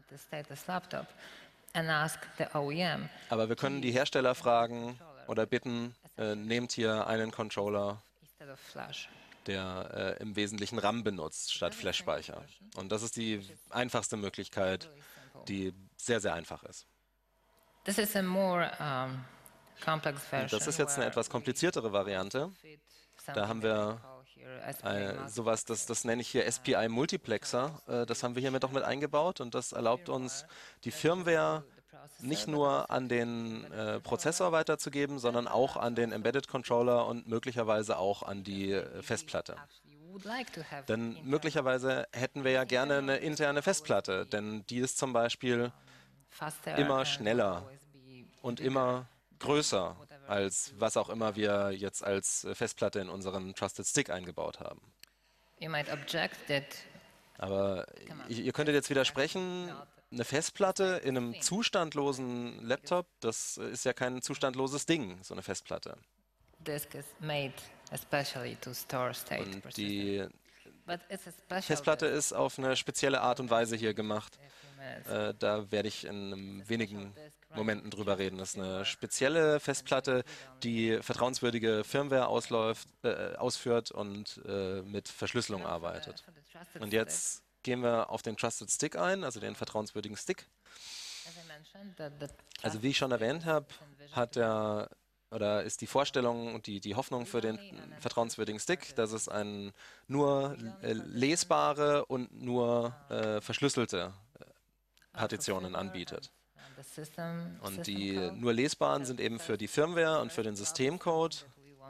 Aber wir können die Hersteller fragen oder bitten, äh, nehmt hier einen Controller, der äh, im Wesentlichen RAM benutzt, statt Flash-Speicher. Und das ist die einfachste Möglichkeit, die sehr, sehr einfach ist. Das ist eine more, um Das ist jetzt eine etwas kompliziertere Variante. Da haben wir äh, sowas, das, das nenne ich hier S P I-Multiplexer. Äh, das haben wir hiermit auch mit eingebaut und das erlaubt uns, die Firmware nicht nur an den äh, Prozessor weiterzugeben, sondern auch an den Embedded Controller und möglicherweise auch an die äh, Festplatte. Denn möglicherweise hätten wir ja gerne eine interne Festplatte, denn die ist zum Beispiel immer schneller und immer größer, als was auch immer wir jetzt als Festplatte in unseren Trusted Stick eingebaut haben. Aber ihr könntet jetzt widersprechen, eine Festplatte in einem zustandlosen Laptop, das ist ja kein zustandloses Ding, so eine Festplatte. Und die Festplatte ist auf eine spezielle Art und Weise hier gemacht. Äh, da werde ich in wenigen Momenten drüber reden. Das ist eine spezielle Festplatte, die vertrauenswürdige Firmware ausläuft, äh, ausführt und äh, mit Verschlüsselung arbeitet. Und jetzt gehen wir auf den Trusted Stick ein, also den vertrauenswürdigen Stick. Also wie ich schon erwähnt habe, hat der oder ist die Vorstellung und die, die Hoffnung für den vertrauenswürdigen Stick, dass es ein nur äh, lesbare und nur äh, verschlüsselte äh, Partitionen anbietet. Und die nur lesbaren sind eben für die Firmware und für den Systemcode.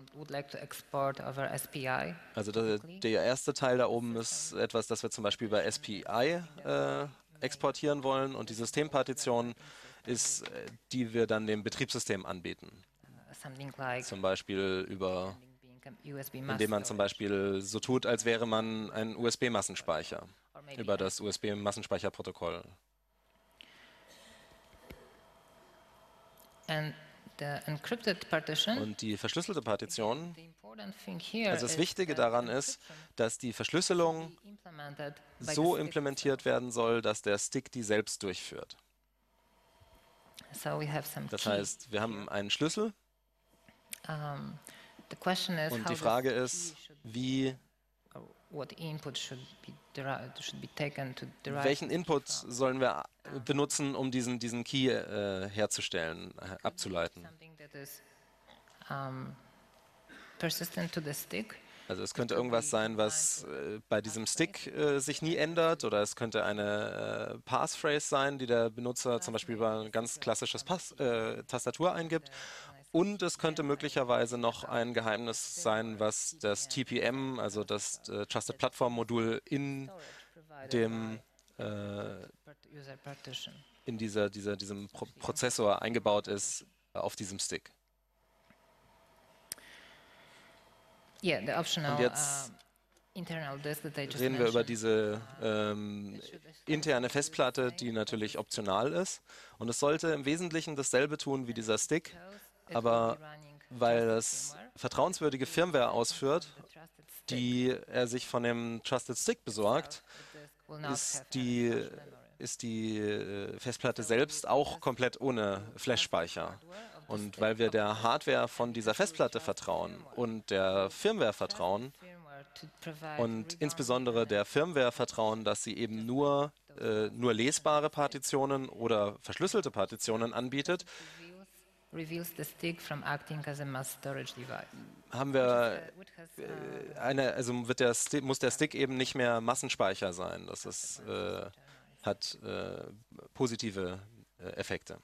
Also der, der erste Teil da oben ist etwas, das wir zum Beispiel über S P I äh, exportieren wollen, und die Systempartition ist, die wir dann dem Betriebssystem anbieten. Zum Beispiel über, indem man zum Beispiel so tut, als wäre man ein U S B-Massenspeicher über das U S B-Massenspeicherprotokoll. Und die verschlüsselte Partition, also das Wichtige daran ist, dass die Verschlüsselung so implementiert werden soll, dass der Stick die selbst durchführt. Das heißt, wir haben einen Schlüssel und die Frage ist, wie welchen Input sollen wir benutzen, um diesen, diesen Key äh, herzustellen, äh, abzuleiten? Also es könnte irgendwas sein, was äh, bei diesem Stick äh, sich nie ändert, oder es könnte eine äh, Passphrase sein, die der Benutzer zum Beispiel über ein ganz klassisches Pass, äh, Tastatur eingibt. Und es könnte möglicherweise noch ein Geheimnis sein, was das T P M, also das äh, Trusted Platform Modul in dem äh, in dieser, dieser, diesem Pro Prozessor eingebaut ist, äh, auf diesem Stick. Und jetzt reden wir über diese ähm, interne Festplatte, die natürlich optional ist. Und es sollte im Wesentlichen dasselbe tun wie dieser Stick, aber weil es vertrauenswürdige Firmware ausführt, die er sich von dem Trusted Stick besorgt, ist die, ist die äh, Festplatte selbst auch komplett ohne Flash-Speicher. Und weil wir der Hardware von dieser Festplatte vertrauen und der Firmware vertrauen und insbesondere der Firmware vertrauen, dass sie eben nur, äh, nur lesbare Partitionen oder verschlüsselte Partitionen anbietet, haben wir äh, eine, also wird der Stick, muss der Stick eben nicht mehr Massenspeicher sein. Das ist, äh, hat äh, positive äh, Effekte.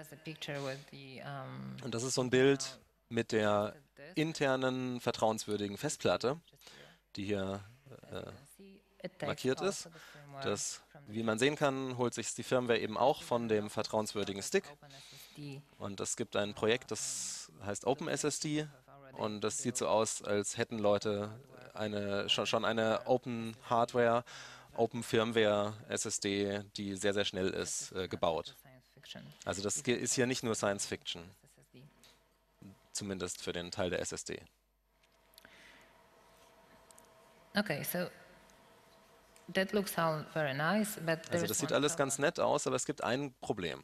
Und das ist so ein Bild mit der internen vertrauenswürdigen Festplatte, die hier äh, markiert ist. Das, wie man sehen kann, holt sich die Firmware eben auch von dem vertrauenswürdigen Stick. Und es gibt ein Projekt, das heißt OpenSSD. Und das sieht so aus, als hätten Leute eine, schon, schon eine Open Hardware, Open Firmware S S D, die sehr, sehr schnell ist, äh, gebaut. Also das ist hier nicht nur Science Fiction, zumindest für den Teil der S S D. Okay, so that looks all very nice, but also das sieht alles ganz nett aus, aber es gibt ein Problem.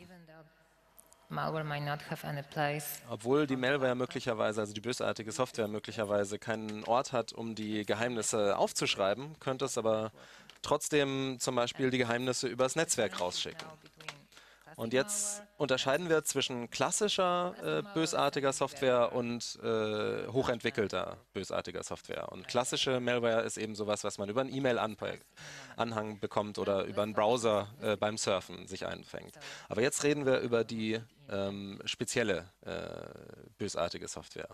Obwohl die Malware möglicherweise, also die bösartige Software möglicherweise keinen Ort hat, um die Geheimnisse aufzuschreiben, könnte es aber trotzdem zum Beispiel die Geheimnisse übers Netzwerk rausschicken. Und jetzt unterscheiden wir zwischen klassischer äh, bösartiger Software und äh, hochentwickelter bösartiger Software. Und klassische Malware ist eben sowas, was man über einen E-Mail-Anhang bekommt oder über einen Browser äh, beim Surfen sich einfängt. Aber jetzt reden wir über die ähm, spezielle äh, bösartige Software.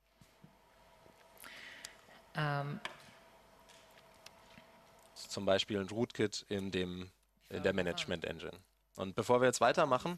Um. Zum Beispiel ein Rootkit in, dem, in der Management Engine. Und bevor wir jetzt weitermachen,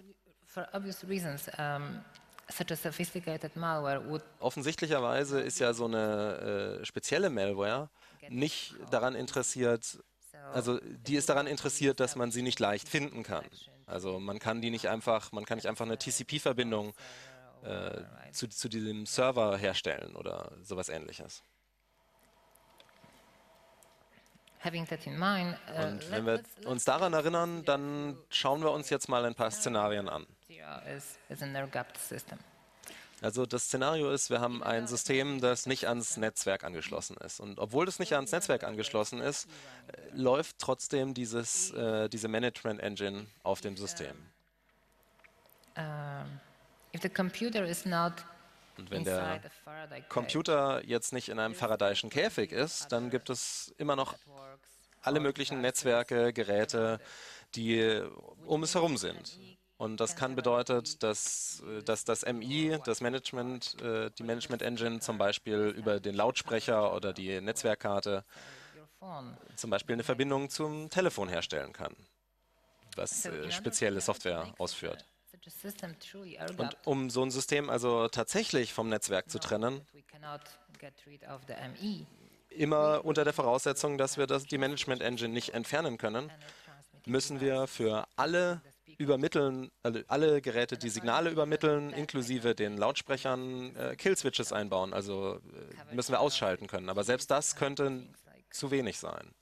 offensichtlicherweise ist ja so eine äh, spezielle Malware nicht daran interessiert, also die ist daran interessiert, dass man sie nicht leicht finden kann. Also man kann die nicht einfach, man kann nicht einfach eine T C P-Verbindung äh, zu, zu diesem Server herstellen oder sowas Ähnliches. Und wenn wir uns daran erinnern, dann schauen wir uns jetzt mal ein paar Szenarien an. Also das Szenario ist, wir haben ein System, das nicht ans Netzwerk angeschlossen ist. Und obwohl das nicht ans Netzwerk angeschlossen ist, äh, läuft trotzdem dieses, äh, diese Management Engine auf dem System. Und wenn der Computer jetzt nicht in einem Faradayschen Käfig ist, dann gibt es immer noch alle möglichen Netzwerke, Geräte, die um es herum sind. Und das kann bedeuten, dass, dass das M I, das Management, äh, die Management Engine zum Beispiel über den Lautsprecher oder die Netzwerkkarte zum Beispiel eine Verbindung zum Telefon herstellen kann, was äh, spezielle Software ausführt. Und um so ein System also tatsächlich vom Netzwerk zu trennen, immer unter der Voraussetzung, dass wir das, die Management Engine nicht entfernen können, müssen wir für alle übermitteln, also alle Geräte, die Signale übermitteln, inklusive den Lautsprechern, äh, Kill-Switches einbauen. Also äh, müssen wir ausschalten können. Aber selbst das könnte zu wenig sein.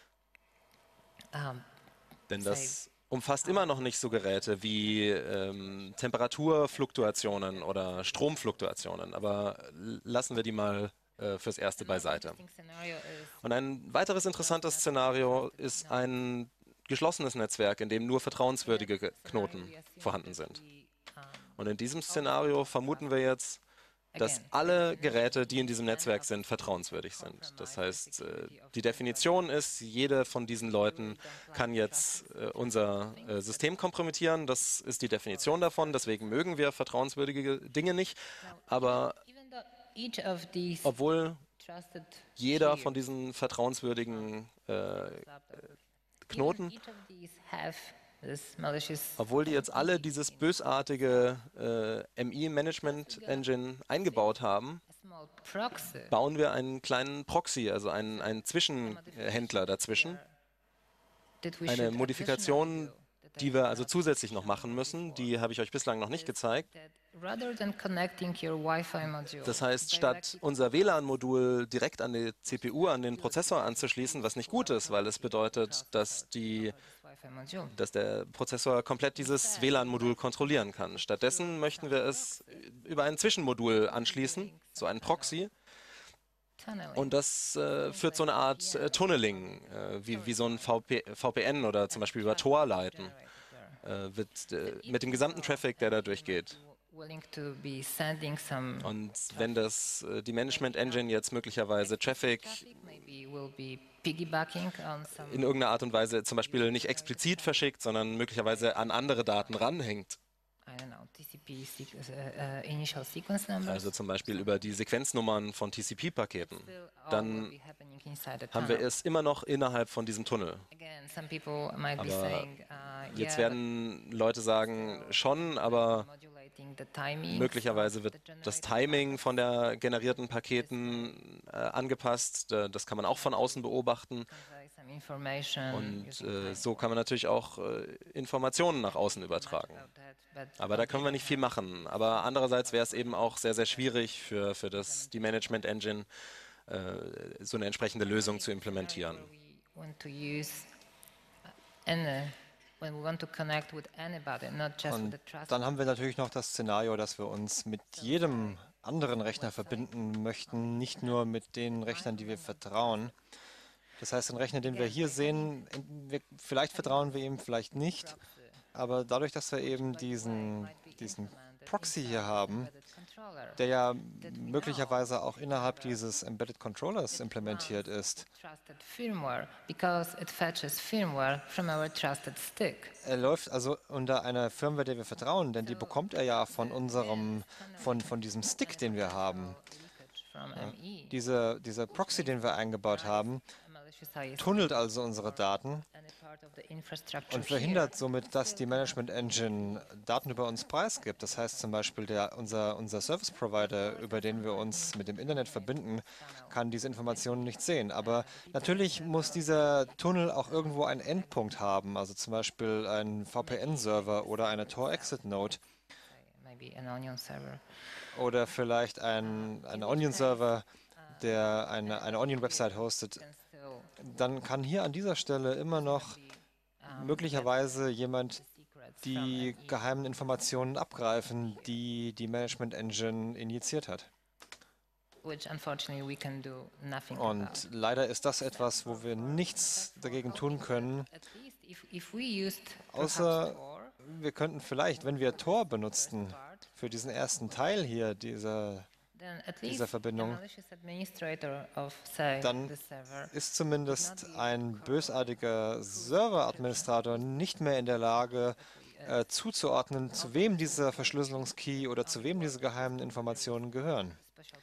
Denn das umfasst immer noch nicht so Geräte wie ähm, Temperaturfluktuationen oder Stromfluktuationen. Aber lassen wir die mal äh, fürs Erste beiseite. Und ein weiteres interessantes Szenario ist ein geschlossenes Netzwerk, in dem nur vertrauenswürdige Knoten vorhanden sind. Und in diesem Szenario vermuten wir jetzt, dass alle Geräte, die in diesem Netzwerk sind, vertrauenswürdig sind. Das heißt, die Definition ist, jede von diesen Leuten kann jetzt unser System kompromittieren. Das ist die Definition davon. Deswegen mögen wir vertrauenswürdige Dinge nicht. Aber obwohl jeder von diesen vertrauenswürdigen äh, Knoten, obwohl die jetzt alle dieses bösartige äh, M I-Management-Engine eingebaut haben, bauen wir einen kleinen Proxy, also einen, einen Zwischenhändler dazwischen, eine Modifikation, die wir also zusätzlich noch machen müssen, die habe ich euch bislang noch nicht gezeigt. Das heißt, statt unser W L A N-Modul direkt an die C P U, an den Prozessor anzuschließen, was nicht gut ist, weil es bedeutet, dass, die, dass der Prozessor komplett dieses W L A N-Modul kontrollieren kann. Stattdessen möchten wir es über ein Zwischenmodul anschließen, so ein Proxy. Und das äh, führt so eine Art äh, Tunneling, äh, wie, wie so ein V P N oder zum Beispiel über Tor leiten, äh, wird, äh, mit dem gesamten Traffic, der da durchgeht. Und wenn das äh, die Management Engine jetzt möglicherweise Traffic in irgendeiner Art und Weise zum Beispiel nicht explizit verschickt, sondern möglicherweise an andere Daten ranhängt, also zum Beispiel über die Sequenznummern von T C P-Paketen, dann haben wir es immer noch innerhalb von diesem Tunnel. Aber jetzt werden Leute sagen, schon, aber möglicherweise wird das Timing von der generierten Paketen äh, angepasst. Das kann man auch von außen beobachten. Und äh, so kann man natürlich auch äh, Informationen nach außen übertragen. Aber da können wir nicht viel machen. Aber andererseits wäre es eben auch sehr, sehr schwierig für, für das, die Management Engine, äh, so eine entsprechende Lösung zu implementieren. Und dann haben wir natürlich noch das Szenario, dass wir uns mit jedem anderen Rechner verbinden möchten, nicht nur mit den Rechnern, die wir vertrauen. Das heißt, ein Rechner, den wir hier sehen, wir, vielleicht vertrauen wir ihm, vielleicht nicht. Aber dadurch, dass wir eben diesen, diesen Proxy hier haben, der ja möglicherweise auch innerhalb dieses Embedded Controllers implementiert ist, er läuft also unter einer Firmware, der wir vertrauen, denn die bekommt er ja von unserem, von, von diesem Stick, den wir haben. Ja, diese, dieser Proxy, den wir eingebaut haben, tunnelt also unsere Daten und verhindert somit, dass die Management Engine Daten über uns preisgibt. Das heißt zum Beispiel, der, unser, unser Service Provider, über den wir uns mit dem Internet verbinden, kann diese Informationen nicht sehen. Aber natürlich muss dieser Tunnel auch irgendwo einen Endpunkt haben, also zum Beispiel einen V P N-Server oder eine Tor-Exit-Node. Oder vielleicht ein, ein Onion-Server, der eine, eine Onion-Website hostet. dann kann hier an dieser Stelle immer noch möglicherweise jemand die geheimen Informationen abgreifen, die die Management Engine injiziert hat. Und leider ist das etwas, wo wir nichts dagegen tun können, außer wir könnten vielleicht, wenn wir Tor benutzten für diesen ersten Teil hier dieser, dieser Verbindung, dann ist zumindest ein bösartiger Serveradministrator nicht mehr in der Lage, äh, zuzuordnen, zu wem dieser Verschlüsselungskey oder zu wem diese geheimen Informationen gehören.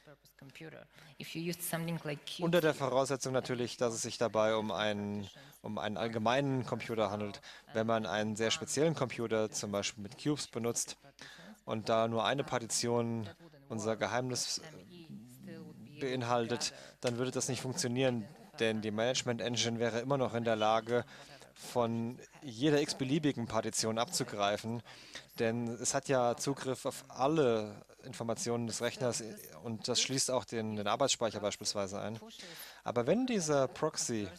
Unter der Voraussetzung natürlich, dass es sich dabei um einen, um einen allgemeinen Computer handelt. Wenn man einen sehr speziellen Computer, zum Beispiel mit Cubes, benutzt und da nur eine Partition unser Geheimnis beinhaltet, dann würde das nicht funktionieren, denn die Management Engine wäre immer noch in der Lage, von jeder x-beliebigen Partition abzugreifen, denn es hat ja Zugriff auf alle Informationen des Rechners und das schließt auch den, den Arbeitsspeicher beispielsweise ein. Aber wenn dieser Proxy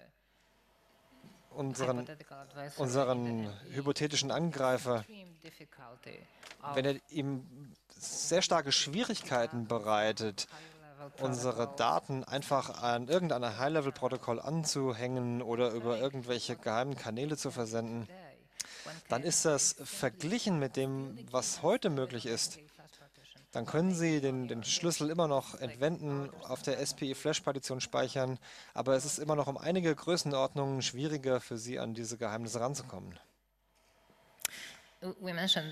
unseren, unseren hypothetischen Angreifer, wenn er ihm sehr starke Schwierigkeiten bereitet, unsere Daten einfach an irgendein High-Level-Protokoll anzuhängen oder über irgendwelche geheimen Kanäle zu versenden, dann ist das verglichen mit dem, was heute möglich ist. Dann können Sie den, den Schlüssel immer noch entwenden, auf der S P I-Flash-Partition speichern, aber es ist immer noch um einige Größenordnungen schwieriger für Sie, an diese Geheimnisse ranzukommen. Wir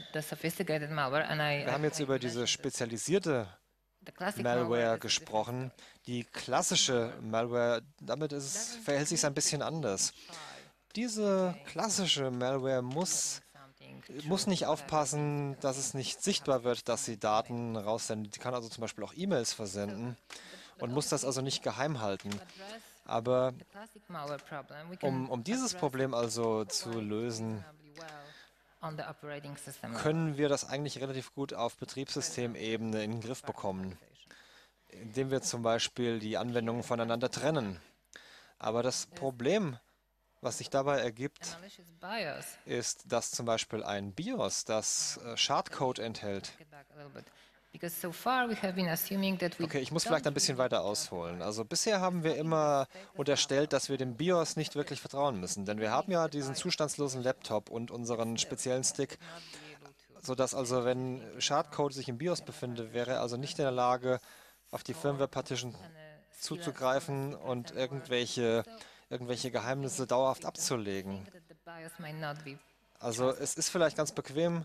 haben jetzt über diese spezialisierte Malware gesprochen. Die klassische Malware, damit ist es, verhält sich es ein bisschen anders. Diese klassische Malware muss, muss nicht aufpassen, dass es nicht sichtbar wird, dass sie Daten raussendet. Sie kann also zum Beispiel auch E-Mails versenden und muss das also nicht geheim halten. Aber um, um dieses Problem also zu lösen, können wir das eigentlich relativ gut auf Betriebssystemebene in den Griff bekommen, indem wir zum Beispiel die Anwendungen voneinander trennen. Aber das Problem, was sich dabei ergibt, ist, dass zum Beispiel ein BIOS, das äh, Schadcode enthält. Okay, ich muss vielleicht ein bisschen weiter ausholen. Also bisher haben wir immer unterstellt, dass wir dem BIOS nicht wirklich vertrauen müssen, denn wir haben ja diesen zustandslosen Laptop und unseren speziellen Stick, sodass also, wenn Schadcode sich im BIOS befinde, wäre er also nicht in der Lage, auf die Firmware-Partition zuzugreifen und irgendwelche, irgendwelche Geheimnisse dauerhaft abzulegen. Also es ist vielleicht ganz bequem,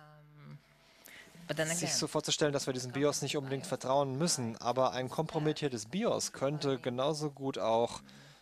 sich so vorzustellen, dass wir diesem BIOS nicht unbedingt vertrauen müssen, aber ein kompromittiertes BIOS könnte genauso gut auch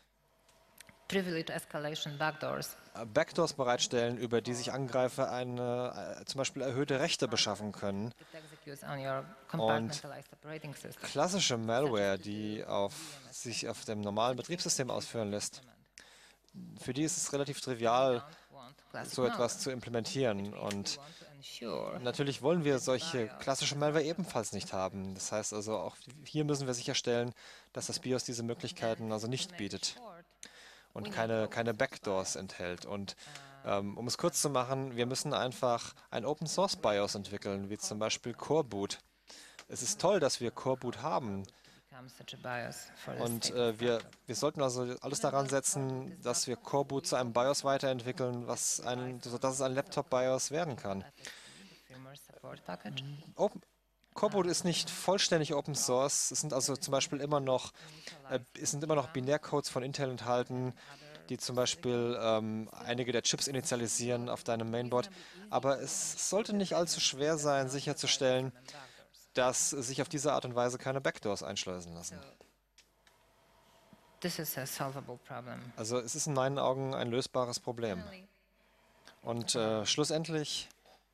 Backdoors bereitstellen, über die sich Angreifer eine, äh, zum Beispiel erhöhte Rechte beschaffen können. Und klassische Malware, die auf, sich auf dem normalen Betriebssystem ausführen lässt, für die ist es relativ trivial, so etwas zu implementieren. Und natürlich wollen wir solche klassische Malware ebenfalls nicht haben. Das heißt also, auch hier müssen wir sicherstellen, dass das BIOS diese Möglichkeiten also nicht bietet und keine, keine Backdoors enthält. Und ähm, um es kurz zu machen, wir müssen einfach ein Open-Source BIOS entwickeln, wie zum Beispiel Coreboot. Es ist toll, dass wir Coreboot haben. Und äh, wir, wir sollten also alles daran setzen, dass wir Coreboot zu einem BIOS weiterentwickeln, was ein, sodass es ein Laptop-BIOS werden kann. Open, Coreboot ist nicht vollständig Open Source. Es sind also zum Beispiel immer noch, äh, es sind immer noch Binärcodes von Intel enthalten, die zum Beispiel ähm, einige der Chips initialisieren auf deinem Mainboard. Aber es sollte nicht allzu schwer sein, sicherzustellen, dass sich auf diese Art und Weise keine Backdoors einschleusen lassen. Also es ist in meinen Augen ein lösbares Problem. Und äh, schlussendlich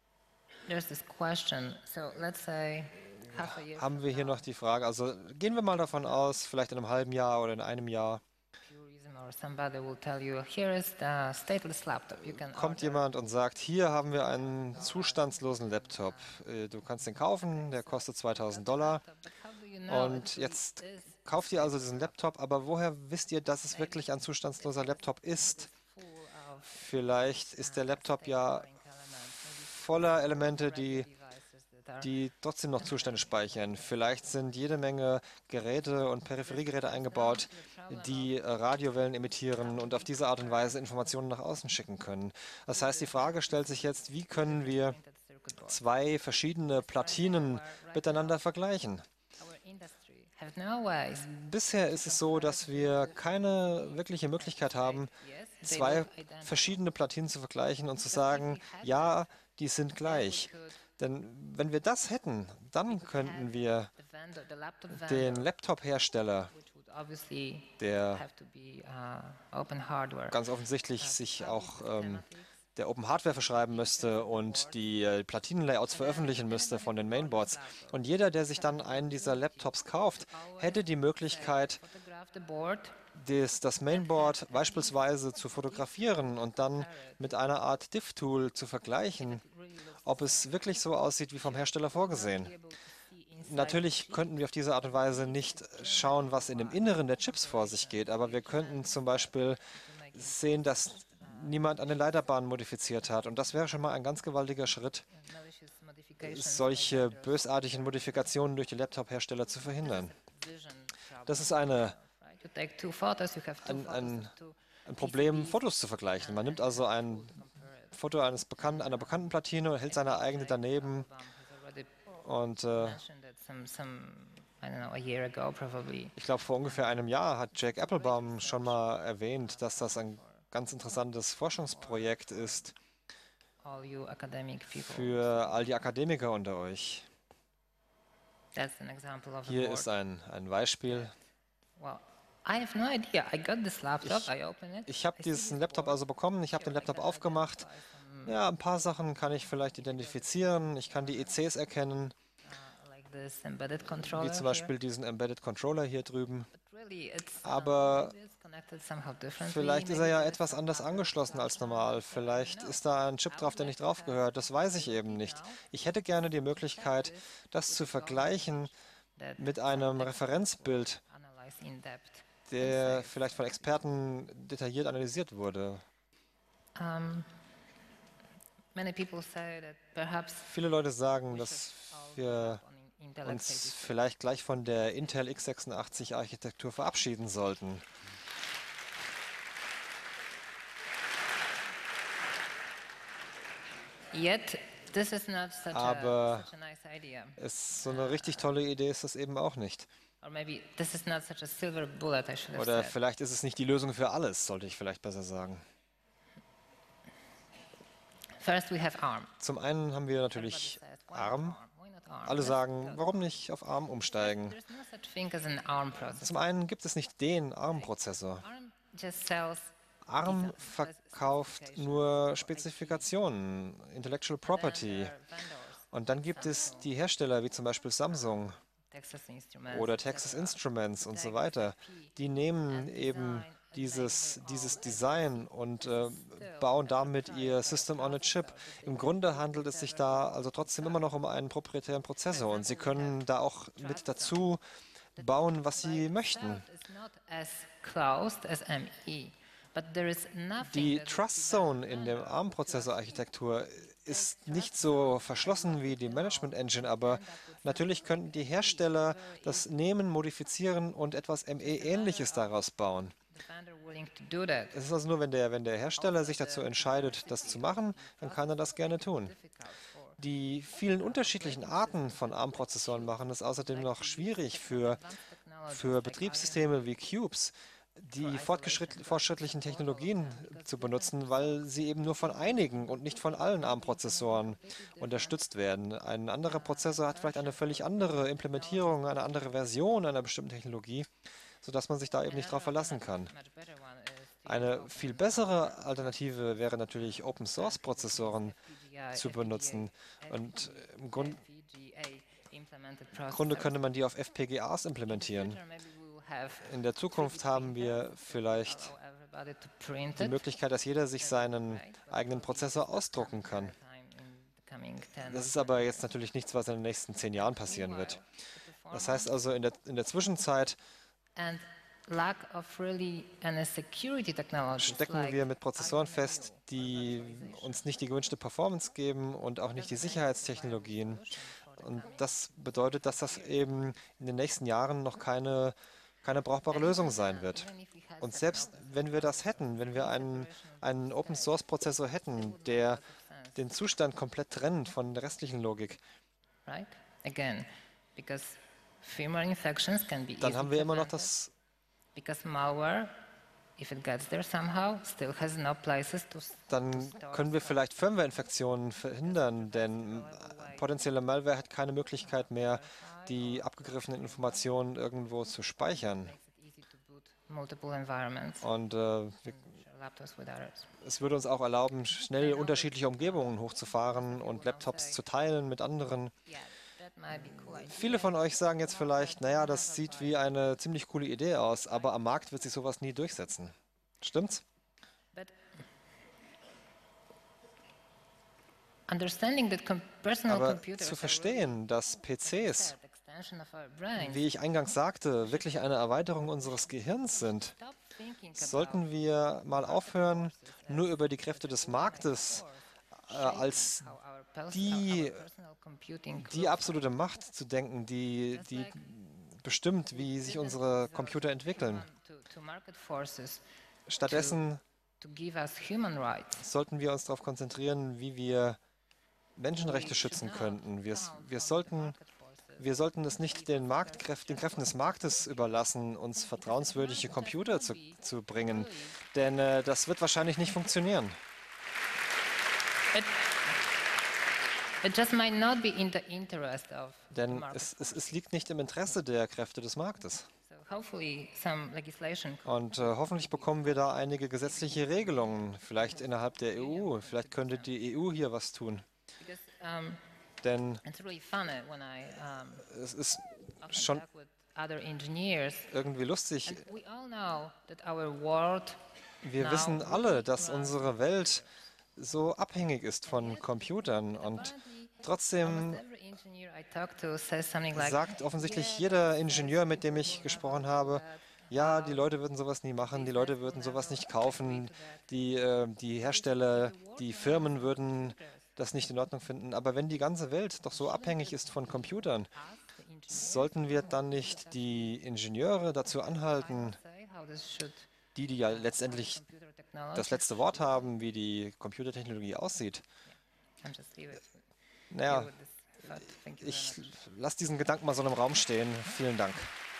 haben wir hier noch die Frage, also gehen wir mal davon aus, vielleicht in einem halben Jahr oder in einem Jahr kommt jemand und sagt, hier haben wir einen zustandslosen Laptop. Du kannst den kaufen, der kostet zweitausend Dollar. Und jetzt kauft ihr also diesen Laptop, aber woher wisst ihr, dass es wirklich ein zustandsloser Laptop ist? Vielleicht ist der Laptop ja voller Elemente, die, die trotzdem noch Zustände speichern. Vielleicht sind jede Menge Geräte und Peripheriegeräte eingebaut, die äh, Radiowellen emittieren und auf diese Art und Weise Informationen nach außen schicken können. Das heißt, die Frage stellt sich jetzt, wie können wir zwei verschiedene Platinen miteinander vergleichen? Bisher ist es so, dass wir keine wirkliche Möglichkeit haben, zwei verschiedene Platinen zu vergleichen und zu sagen, ja, die sind gleich. Denn wenn wir das hätten, dann könnten wir den Laptop-Hersteller, der ganz offensichtlich sich auch ähm, der Open Hardware verschreiben müsste und die äh, Platinenlayouts veröffentlichen müsste von den Mainboards. Und jeder, der sich dann einen dieser Laptops kauft, hätte die Möglichkeit, des, das Mainboard beispielsweise zu fotografieren und dann mit einer Art Diff-Tool zu vergleichen, ob es wirklich so aussieht, wie vom Hersteller vorgesehen. Natürlich könnten wir auf diese Art und Weise nicht schauen, was in dem Inneren der Chips vor sich geht, aber wir könnten zum Beispiel sehen, dass niemand eine Leiterbahn modifiziert hat. Und das wäre schon mal ein ganz gewaltiger Schritt, solche bösartigen Modifikationen durch die Laptop-Hersteller zu verhindern. Das ist eine, ein, ein, ein Problem, Fotos zu vergleichen. Man nimmt also ein Foto eines Bekannten, einer bekannten Platine und hält seine eigene daneben. Und äh, ich glaube, vor ungefähr einem Jahr hat Jake Applebaum schon mal erwähnt, dass das ein ganz interessantes Forschungsprojekt ist für all die Akademiker unter euch. Hier ist ein, ein Beispiel. Ich, ich habe diesen Laptop also bekommen, ich habe den Laptop aufgemacht. Ja, ein paar Sachen kann ich vielleicht identifizieren. Ich kann die E Cs erkennen, wie zum Beispiel diesen Embedded Controller hier drüben. Aber vielleicht ist er ja etwas anders angeschlossen als normal. Vielleicht ist da ein Chip drauf, der nicht drauf gehört. Das weiß ich eben nicht. Ich hätte gerne die Möglichkeit, das zu vergleichen mit einem Referenzbild, der vielleicht von Experten detailliert analysiert wurde. Viele Leute sagen, dass wir uns vielleicht gleich von der Intel x sechsundachtzig Architektur verabschieden sollten. Aber es, so eine richtig tolle Idee ist das eben auch nicht. Oder vielleicht ist es nicht die Lösung für alles, sollte ich vielleicht besser sagen. Zum einen haben wir natürlich ARM. Alle sagen, warum nicht auf ARM umsteigen? Zum einen gibt es nicht den ARM-Prozessor. ARM verkauft nur Spezifikationen, Intellectual Property. Und dann gibt es die Hersteller wie zum Beispiel Samsung oder Texas Instruments und so weiter. Die nehmen eben dieses, dieses Design und äh, bauen damit ihr System on a Chip. Im Grunde handelt es sich da also trotzdem immer noch um einen proprietären Prozessor und sie können da auch mit dazu bauen, was sie möchten. Die Trust Zone in der ARM-Prozessor-Architektur ist nicht so verschlossen wie die Management Engine, aber natürlich könnten die Hersteller das nehmen, modifizieren und etwas M E-Ähnliches daraus bauen. Es ist also nur, wenn der, wenn der Hersteller sich dazu entscheidet, das zu machen, dann kann er das gerne tun. Die vielen unterschiedlichen Arten von ARM-Prozessoren machen es außerdem noch schwierig für, für Betriebssysteme wie Cubes, die fortschrittlichen Technologien zu benutzen, weil sie eben nur von einigen und nicht von allen ARM-Prozessoren unterstützt werden. Ein anderer Prozessor hat vielleicht eine völlig andere Implementierung, eine andere Version einer bestimmten Technologie, sodass man sich da eben nicht darauf verlassen kann. Eine viel bessere Alternative wäre natürlich Open-Source-Prozessoren zu benutzen. Und im Grund, Grunde könnte man die auf F P G As implementieren. In der Zukunft haben wir vielleicht die Möglichkeit, dass jeder sich seinen eigenen Prozessor ausdrucken kann. Das ist aber jetzt natürlich nichts, was in den nächsten zehn Jahren passieren wird. Das heißt also, in der, in der Zwischenzeit stecken wir mit Prozessoren fest, die uns nicht die gewünschte Performance geben und auch nicht die Sicherheitstechnologien. Und das bedeutet, dass das eben in den nächsten Jahren noch keine, keine brauchbare Lösung sein wird. Und selbst wenn wir das hätten, wenn wir einen, einen Open-Source-Prozessor hätten, der den Zustand komplett trennt von der restlichen Logik, dann haben wir immer noch das Dann können wir vielleicht Firmware-Infektionen verhindern, denn potenzielle Malware hat keine Möglichkeit mehr, die abgegriffenen Informationen irgendwo zu speichern. Und äh, wir, es würde uns auch erlauben, schnell unterschiedliche Umgebungen hochzufahren und Laptops zu teilen mit anderen. Viele von euch sagen jetzt vielleicht, naja, das sieht wie eine ziemlich coole Idee aus, aber am Markt wird sich sowas nie durchsetzen. Stimmt's? Aber zu verstehen, dass P Cs, wie ich eingangs sagte, wirklich eine Erweiterung unseres Gehirns sind, sollten wir mal aufhören, nur über die Kräfte des Marktes äh, als die, die absolute Macht zu denken, die, die bestimmt, wie sich unsere Computer entwickeln. Stattdessen sollten wir uns darauf konzentrieren, wie wir Menschenrechte schützen könnten. Wir, wir, sollten, wir sollten es nicht den, Marktkräften, den Kräften des Marktes überlassen, uns vertrauenswürdige Computer zu, zu bringen, denn äh, das wird wahrscheinlich nicht funktionieren. It, it just might not be in the interest of Denn es, es, es liegt nicht im Interesse der Kräfte des Marktes. Und äh, hoffentlich bekommen wir da einige gesetzliche Regelungen, vielleicht innerhalb der E U. Vielleicht könnte die E U hier was tun. Denn es ist schon irgendwie lustig. Wir wissen alle, dass unsere Welt so abhängig ist von Computern und trotzdem sagt offensichtlich jeder Ingenieur, mit dem ich gesprochen habe, ja, die Leute würden sowas nie machen, die Leute würden sowas nicht kaufen, die, äh, die Hersteller, die Firmen würden das nicht in Ordnung finden. Aber wenn die ganze Welt doch so abhängig ist von Computern, sollten wir dann nicht die Ingenieure dazu anhalten, die, die ja letztendlich das letzte Wort haben, wie die Computertechnologie aussieht? Naja, ich lasse diesen Gedanken mal so im Raum stehen. Vielen Dank.